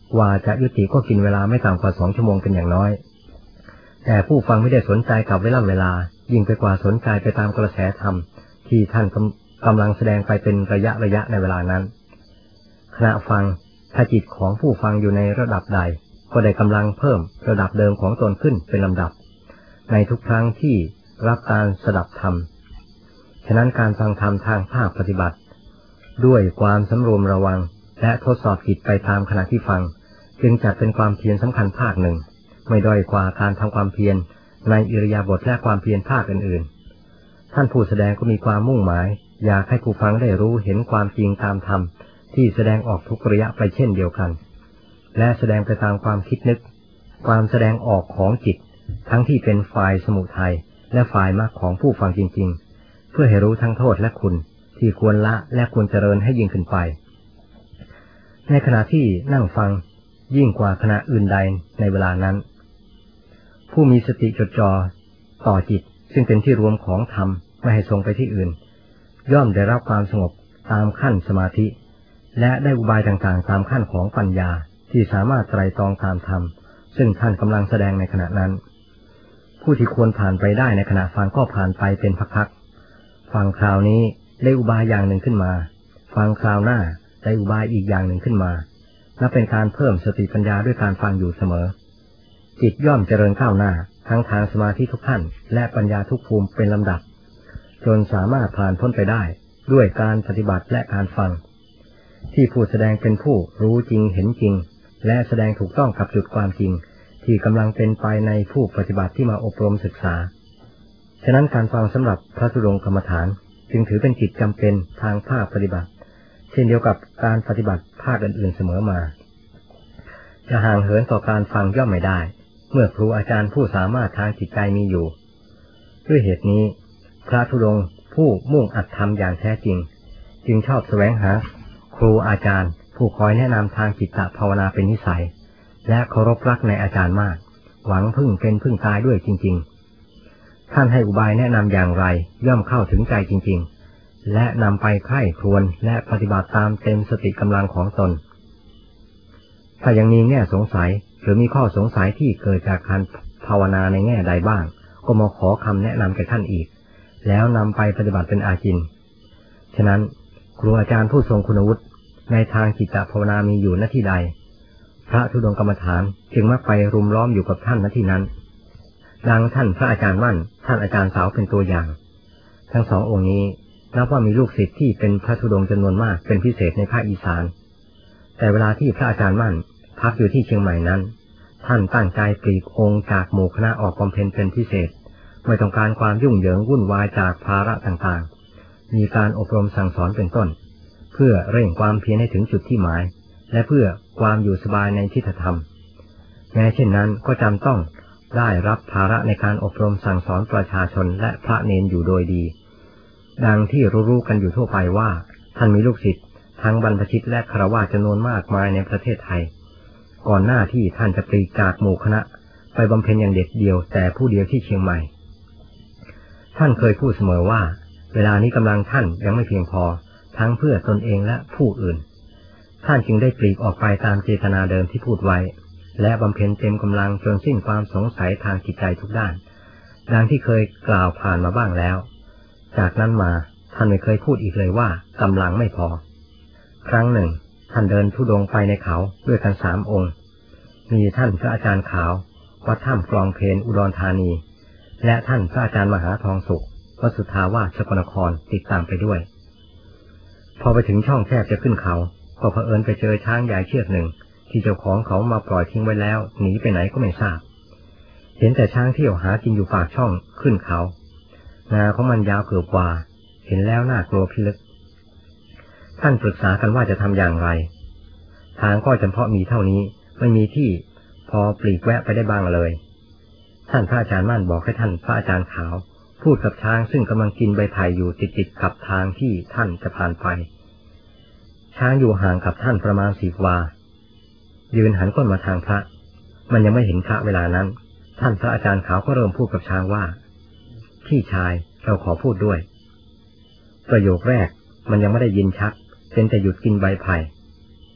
กว่าจะยุติก็กินเวลาไม่ต่ำกว่า2 ชั่วโมงเป็นอย่างน้อยแต่ผู้ฟังไม่ได้สนใจกับเวลายิ่งไปกว่าสนใจไปตามกระแสธรรมที่ท่านกำลังแสดงไปเป็นระยะในเวลานั้นขณะฟังถ้าจิตของผู้ฟังอยู่ในระดับใดก็ได้กำลังเพิ่มระดับเดิมของตนขึ้นเป็นลำดับในทุกครั้งที่รับการสดับธรรมฉะนั้นการฟังธรรมทางภาคปฏิบัติด้วยความสำรวมระวังและทดสอบจิตไปตามขณะที่ฟังจึงจัดเป็นความเพียรสำคัญภาคหนึ่งไม่ด้อยกว่าการทำความเพียรในอิริยาบถและความเพียรภาคอื่นๆท่านผู้แสดงก็มีความมุ่งหมายอยากให้ผู้ฟังได้รู้เห็นความจริงตามธรรมที่แสดงออกทุกระยะไปเช่นเดียวกันและแสดงไปตามความคิดนึกความแสดงออกของจิตทั้งที่เป็นฝ่ายสมุทัยและฝ่ายมรรคของผู้ฟังจริงๆเพื่อให้รู้ทั้งโทษและคุณที่ควรละและควรเจริญให้ยิ่งขึ้นไปในขณะที่นั่งฟังยิ่งกว่าขณะอื่นใดในเวลานั้นผู้มีสติจดจ่อต่อจิตซึ่งเป็นที่รวมของธรรมไม่ให้ส่งไปที่อื่นย่อมได้รับความสงบตามขั้นสมาธิและได้อุบายต่างๆตามขั้นของปัญญาที่สามารถไตร่ตรองตามธรรมซึ่งท่านกำลังแสดงในขณะนั้นผู้ที่ควรผ่านไปได้ในขณะฟังก็ผ่านไปเป็นพักๆฟังคราวนี้ได้อุบายอย่างหนึ่งขึ้นมาฟังคราวหน้าได้อุบายอีกอย่างหนึ่งขึ้นมานับเป็นการเพิ่มสติปัญญาด้วยการฟังอยู่เสมอจิตย่อมเจริญก้าวหน้าทั้งทางสมาธิทุกขั้นและปัญญาทุกภูมิเป็นลำดับจนสามารถผ่านพ้นไปได้ด้วยการปฏิบัติและการฟังที่ผู้แสดงเป็นผู้รู้จริงเห็นจริงและแสดงถูกต้องกับจุดความจริงที่กำลังเป็นไปในผู้ปฏิบัติที่มาอบรมศึกษาฉะนั้นการฟังสำหรับพระธุดงค์กรรมฐานจึงถือเป็นกิจจำเป็นทางภาคปฏิบัติเช่นเดียวกับการปฏิบัติภาคอื่นๆเสมอมาจะห่างเหินต่อการฟังย่อมไม่ได้เมื่อครูอาจารย์ผู้สามารถทางจิตใจมีอยู่ด้วยเหตุนี้พระธุดงค์ผู้มุ่งอัตธรรมอย่างแท้จริงจึงชอบแสวงหาครูอาจารย์ผู้คอยแนะนำทางจิตภาวนาเป็นนิสัยและเคารพรักในอาจารย์มากหวังพึ่งเป็นพึ่งตายด้วยจริงๆท่านให้อุบายแนะนำอย่างไรย่อมเข้าถึงใจจริงๆและนำไปใคร่ครวญและปฏิบัติตามเต็มสติกำลังของตนถ้ายังมีแง่สงสัยหรือมีข้อสงสัยที่เกิดจากการภาวนาในแง่ใดบ้างก็มาขอคำแนะนำแก่ท่านอีกแล้วนำไปปฏิบัติเป็นอาจินฉะนั้นครูอาจารย์ผู้ทรงคุณวุฒิในทางจิตภาวนามีอยู่ณที่ใดพระธุดงค์กรรมฐานจึงมักไปรุมล้อมอยู่กับท่านณที่นั้นดังท่านพระอาจารย์มั่นท่านอาจารย์สาวเป็นตัวอย่างทั้งสององค์นี้นับว่ามีลูกศิษย์ที่เป็นพระธุดงค์จำนวนมากเป็นพิเศษในภาคอีสานแต่เวลาที่พระอาจารย์มั่นพักอยู่ที่เชียงใหม่นั้นท่านตั้งใจปลีกองค์จากหมู่คณะออกบำเพ็ญเป็นพิเศษไม่ต้องการความยุ่งเหยิงวุ่นวายจากภาระต่างๆมีการอบรมสั่งสอนเป็นต้นเพื่อเร่งความเพียรให้ถึงจุดที่หมายและเพื่อความอยู่สบายในทิฏฐธรรมแม้เช่นนั้นก็จำต้องได้รับภาระในการอบรมสั่งสอนประชาชนและพระเณรอยู่โดยดีดังที่รู้ๆกันอยู่ทั่วไปว่าท่านมีลูกศิษย์ทั้งบรรพชิตและฆราวาสจำนวนมากมายในประเทศไทยก่อนหน้าที่ท่านจะปลีกจากหมู่คณะไปบำเพ็ญอย่างเด็ดเดี่ยวแต่ผู้เดียวที่เชียงใหม่ท่านเคยพูดเสมอว่าเวลานี้กำลังท่านยังไม่เพียงพอทั้งเพื่อตนเองและผู้อื่นท่านจึงได้ปลีกออกไปตามเจตนาเดิมที่พูดไว้และบำเพ็ญเต็มกำลังจนสิ้นความสงสัยทางจิตใจทุกด้านดังที่เคยกล่าวผ่านมาบ้างแล้วจากนั้นมาท่านไม่เคยพูดอีกเลยว่ากำลังไม่พอครั้งหนึ่งท่านเดินธุดงค์ไปในเขาด้วยกัน3 องค์มีท่านพระอาจารย์ขาววัดถ้ำคลองเพลอุดรธานีและท่านพระอาจารย์มหาทองสุขวัดสุทธาวาสสกลนครติดตามไปด้วยพอไปถึงช่องแคบจะขึ้นเขาก็เผอิญไปเจอช้างใหญ่เชือกหนึ่งที่เจ้าของเขามาปล่อยทิ้งไว้แล้วหนีไปไหนก็ไม่ทราบเห็นแต่ช้างเที่ยวหากินอยู่ปากช่องขึ้นเขางาของมันยาวเกือบวาเห็นแล้วน่ากลัวพิลึกท่านปรึกษากันว่าจะทำอย่างไรทางก็จำเพาะมีเท่านี้ไม่มีที่พอปลีกแวะไปได้บ้างเลยท่านพระอาจารย์มั่นบอกให้ท่านพระอาจารย์ขาวพูดกับช้างซึ่งกำลังกินใบไผ่อยู่ติดๆกับทางที่ท่านจะผ่านไปช้างอยู่ห่างกับท่านประมาณ10 วายืนหันก้นมาทางพระมันยังไม่เห็นพระเวลานั้นท่านพระอาจารย์ขาวก็เริ่มพูดกับช้างว่าพี่ชายเราขอพูดด้วยประโยคแรกมันยังไม่ได้ยินชัดเป็นแต่หยุดกินใบไผ่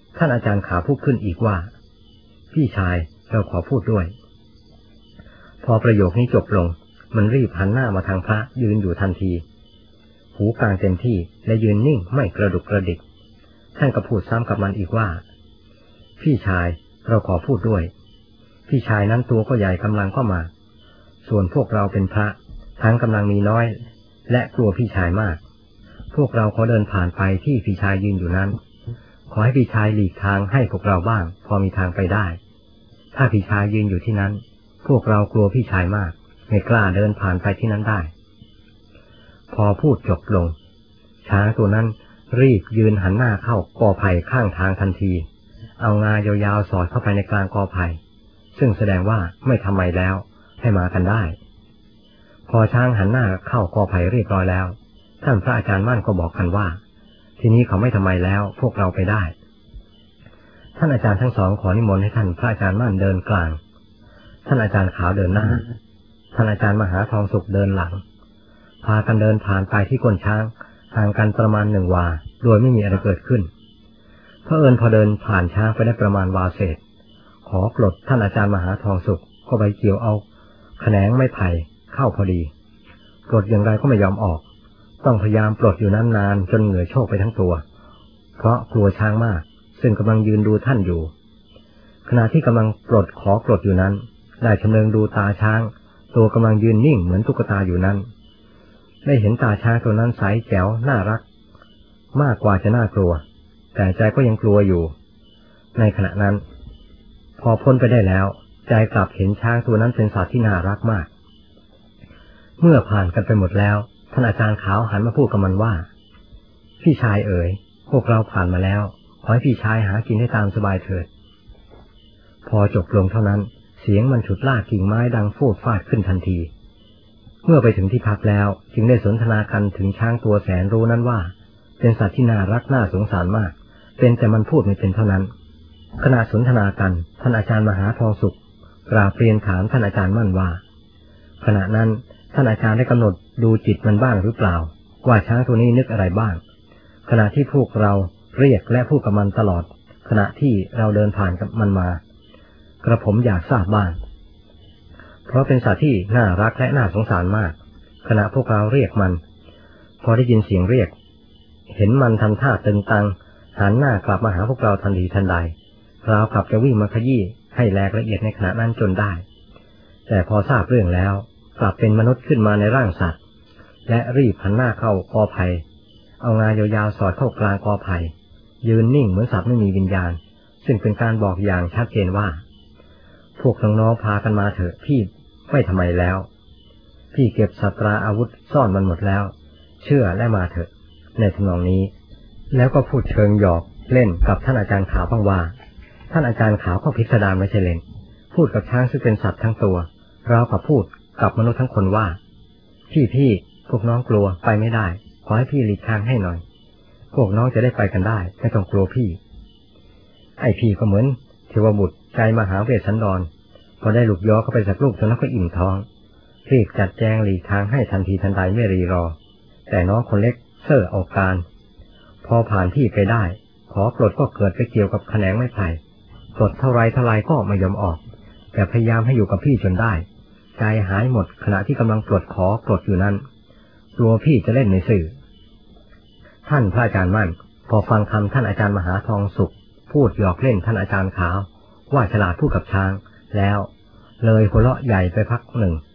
ท่านอาจารย์ขาวพูดขึ้นอีกว่าพี่ชายเราขอพูดด้วยพอประโยคนี้จบลงมันรีบหันหน้ามาทางพระยืนอยู่ทันทีหูกลางเต็มที่และยืนนิ่งไม่กระดุกกระดิกท่านก็พูดซ้ำกับมันอีกว่าพี่ชายเราขอพูดด้วยพี่ชายนั้นตัวก็ใหญ่กำลังก็มาส่วนพวกเราเป็นพระทั้งกำลังมีน้อยและกลัวพี่ชายมากพวกเราขอเดินผ่านไปที่พี่ชายยืนอยู่นั้นขอให้พี่ชายหลีกทางให้พวกเราบ้างพอมีทางไปได้ถ้าพี่ชายยืนอยู่ที่นั้นพวกเรากลัวพี่ชายมากไม่กล้าเดินผ่านไปที่นั้นได้พอพูดจบลงช้างตัวนั้นรีบยืนหันหน้าเข้ากอไผ่ข้างทางทันทีเอางายาวๆสอดเข้าไปในกลางกอไผ่ซึ่งแสดงว่าไม่ทำไมแล้วให้มากันได้พอช้างหันหน้าเข้ากอไผ่เรียบร้อยแล้วท่านพระอาจารย์มั่นก็บอกกันว่าทีนี้เขาไม่ทำไมแล้วพวกเราไปได้ท่านอาจารย์ทั้งสองขอนิมนต์ให้ท่านพระอาจารย์มั่นเดินกลางท่านอาจารย์ขาวเดินหน้าท่านอาจารย์มหาทองสุขเดินหลังพากันเดินผ่านไปที่ก้นช้างห่างกันประมาณ1 วาโดยไม่มีอะไรเกิดขึ้นเผอิญพอเดินผ่านช้างไปได้ประมาณวาเศษขอกรดท่านอาจารย์มหาทองสุขก็ไปเกี่ยวเอาแขนงไม้ไผ่เข้าพอดีปลดอย่างไรก็ไม่ยอมออกต้องพยายามปลดอยู่นานๆจนเหงื่อโชกไปทั้งตัวเพราะกลัวช้างมากซึ่งกำลังยืนดูท่านอยู่ขณะที่กำลังปลดขอกรดอยู่นั้นได้ชำเลืองดูตาช้างตัวกำลังยืนนิ่งเหมือนตุ๊กตาอยู่นั้นได้เห็นตาช้างตัวนั้นใสแจ๋วน่ารักมากกว่าจะน่ากลัวแต่ใจก็ยังกลัวอยู่ในขณะนั้นพอพ้นไปได้แล้วใจกลับเห็นช้างตัวนั้นเป็นสัตว์ที่น่ารักมากเมื่อผ่านกันไปหมดแล้วท่านอาจารย์ขาวหันมาพูดกับมันว่าพี่ชายเอ๋ยพวกเราผ่านมาแล้วขอให้พี่ชายหากินให้ตามสบายเถิดพอจบลงเท่านั้นเสียงมันฉุดลากกิ่งไม้ดังโฟดฟาดขึ้นทันทีเมื่อไปถึงที่พักแล้วจึงได้สนทนากันถึงช้างตัวแสนรู้นั้นว่าเป็นสัตว์ที่น่ารักน่าสงสารมากเป็นแต่มันพูดไม่เป็นเท่านั้นขณะสนทนากันท่านอาจารย์มหาทองสุขกราบเรียนถามท่านอาจารย์มั่นว่าขณะนั้นท่านอาจารย์ได้กำหนดดูจิตมันบ้างหรือเปล่าว่าช้างตัวนี้นึกอะไรบ้างขณะที่พวกเราเรียกและพูดกับมันตลอดขณะที่เราเดินผ่านกับมันมากระผมอยากทราบบ้างเพราะเป็นสัตว์ที่น่ารักและน่าสงสารมากขณะพวกเราเรียกมันพอได้ยินเสียงเรียกเห็นมันทำท่าตึงตังหันหน้ากลับมาหาพวกเราทันทีทันใดเรากลับจะวิ่งมาขยี้ให้แหลกละเอียดในขณะนั้นจนได้แต่พอทราบเรื่องแล้วกลับเป็นมนุษย์ขึ้นมาในร่างสัตว์และรีบหันหน้าเข้ากอไผ่เอางายาวๆสอดเข้ากลางกอไผ่ยืนนิ่งเหมือนสัตว์ไม่มีวิญญาณซึ่งเป็นการบอกอย่างชัดเจนว่าพวกน้องๆพากันมาเถอะพี่ไม่ทำไมแล้วพี่เก็บสัตราอาวุธซ่อนมันหมดแล้วเชื่อและมาเถอะในทำนองนี้แล้วก็พูดเชิงหยอกเล่นกับท่านอาจารย์ขาวบ้างว่าท่านอาจารย์ขาวก็พิสดารไม่ใช่เล่นพูดกับช้างซึ่งเป็นสัตว์ทั้งตัวเรากับพูดกับมนุษย์ทั้งคนว่าพี่พวกน้องกลัวไปไม่ได้ขอให้พี่หลีกทางให้หน่อยพวกน้องจะได้ไปกันได้ไม่ต้องกลัวพี่ไอพี่ก็เหมือนเทวบุตรใจมหาเวสสันดรพอได้ลูกยอเข้าไปสักลูกจนนั้นก็อิ่มท้องรีบจัดแจงหลีกทางให้ทันทีทันใดไม่รีรอแต่น้องคนเล็กเซ่อเอาการพอผ่านพี่ไปได้ขอกรดก็เกิดไปเกี่ยวกับแขนงไม้ไผ่กรดเท่าไรก็ไม่ยอมออกแต่พยายามให้อยู่กับพี่จนได้ใจหายหมดขณะที่กำลังปลดขอกรดอยู่นั้นกลัวพี่จะเล่นในสื่อท่านพระอาจารย์มั่นพอฟังคำท่านอาจารย์มหาทองสุขพูดหยอกเล่นท่านอาจารย์ขาวว่าฉลาดพูดกับช้างแล้วเลยหัวเราะใหญ่ไปพักหนึ่ง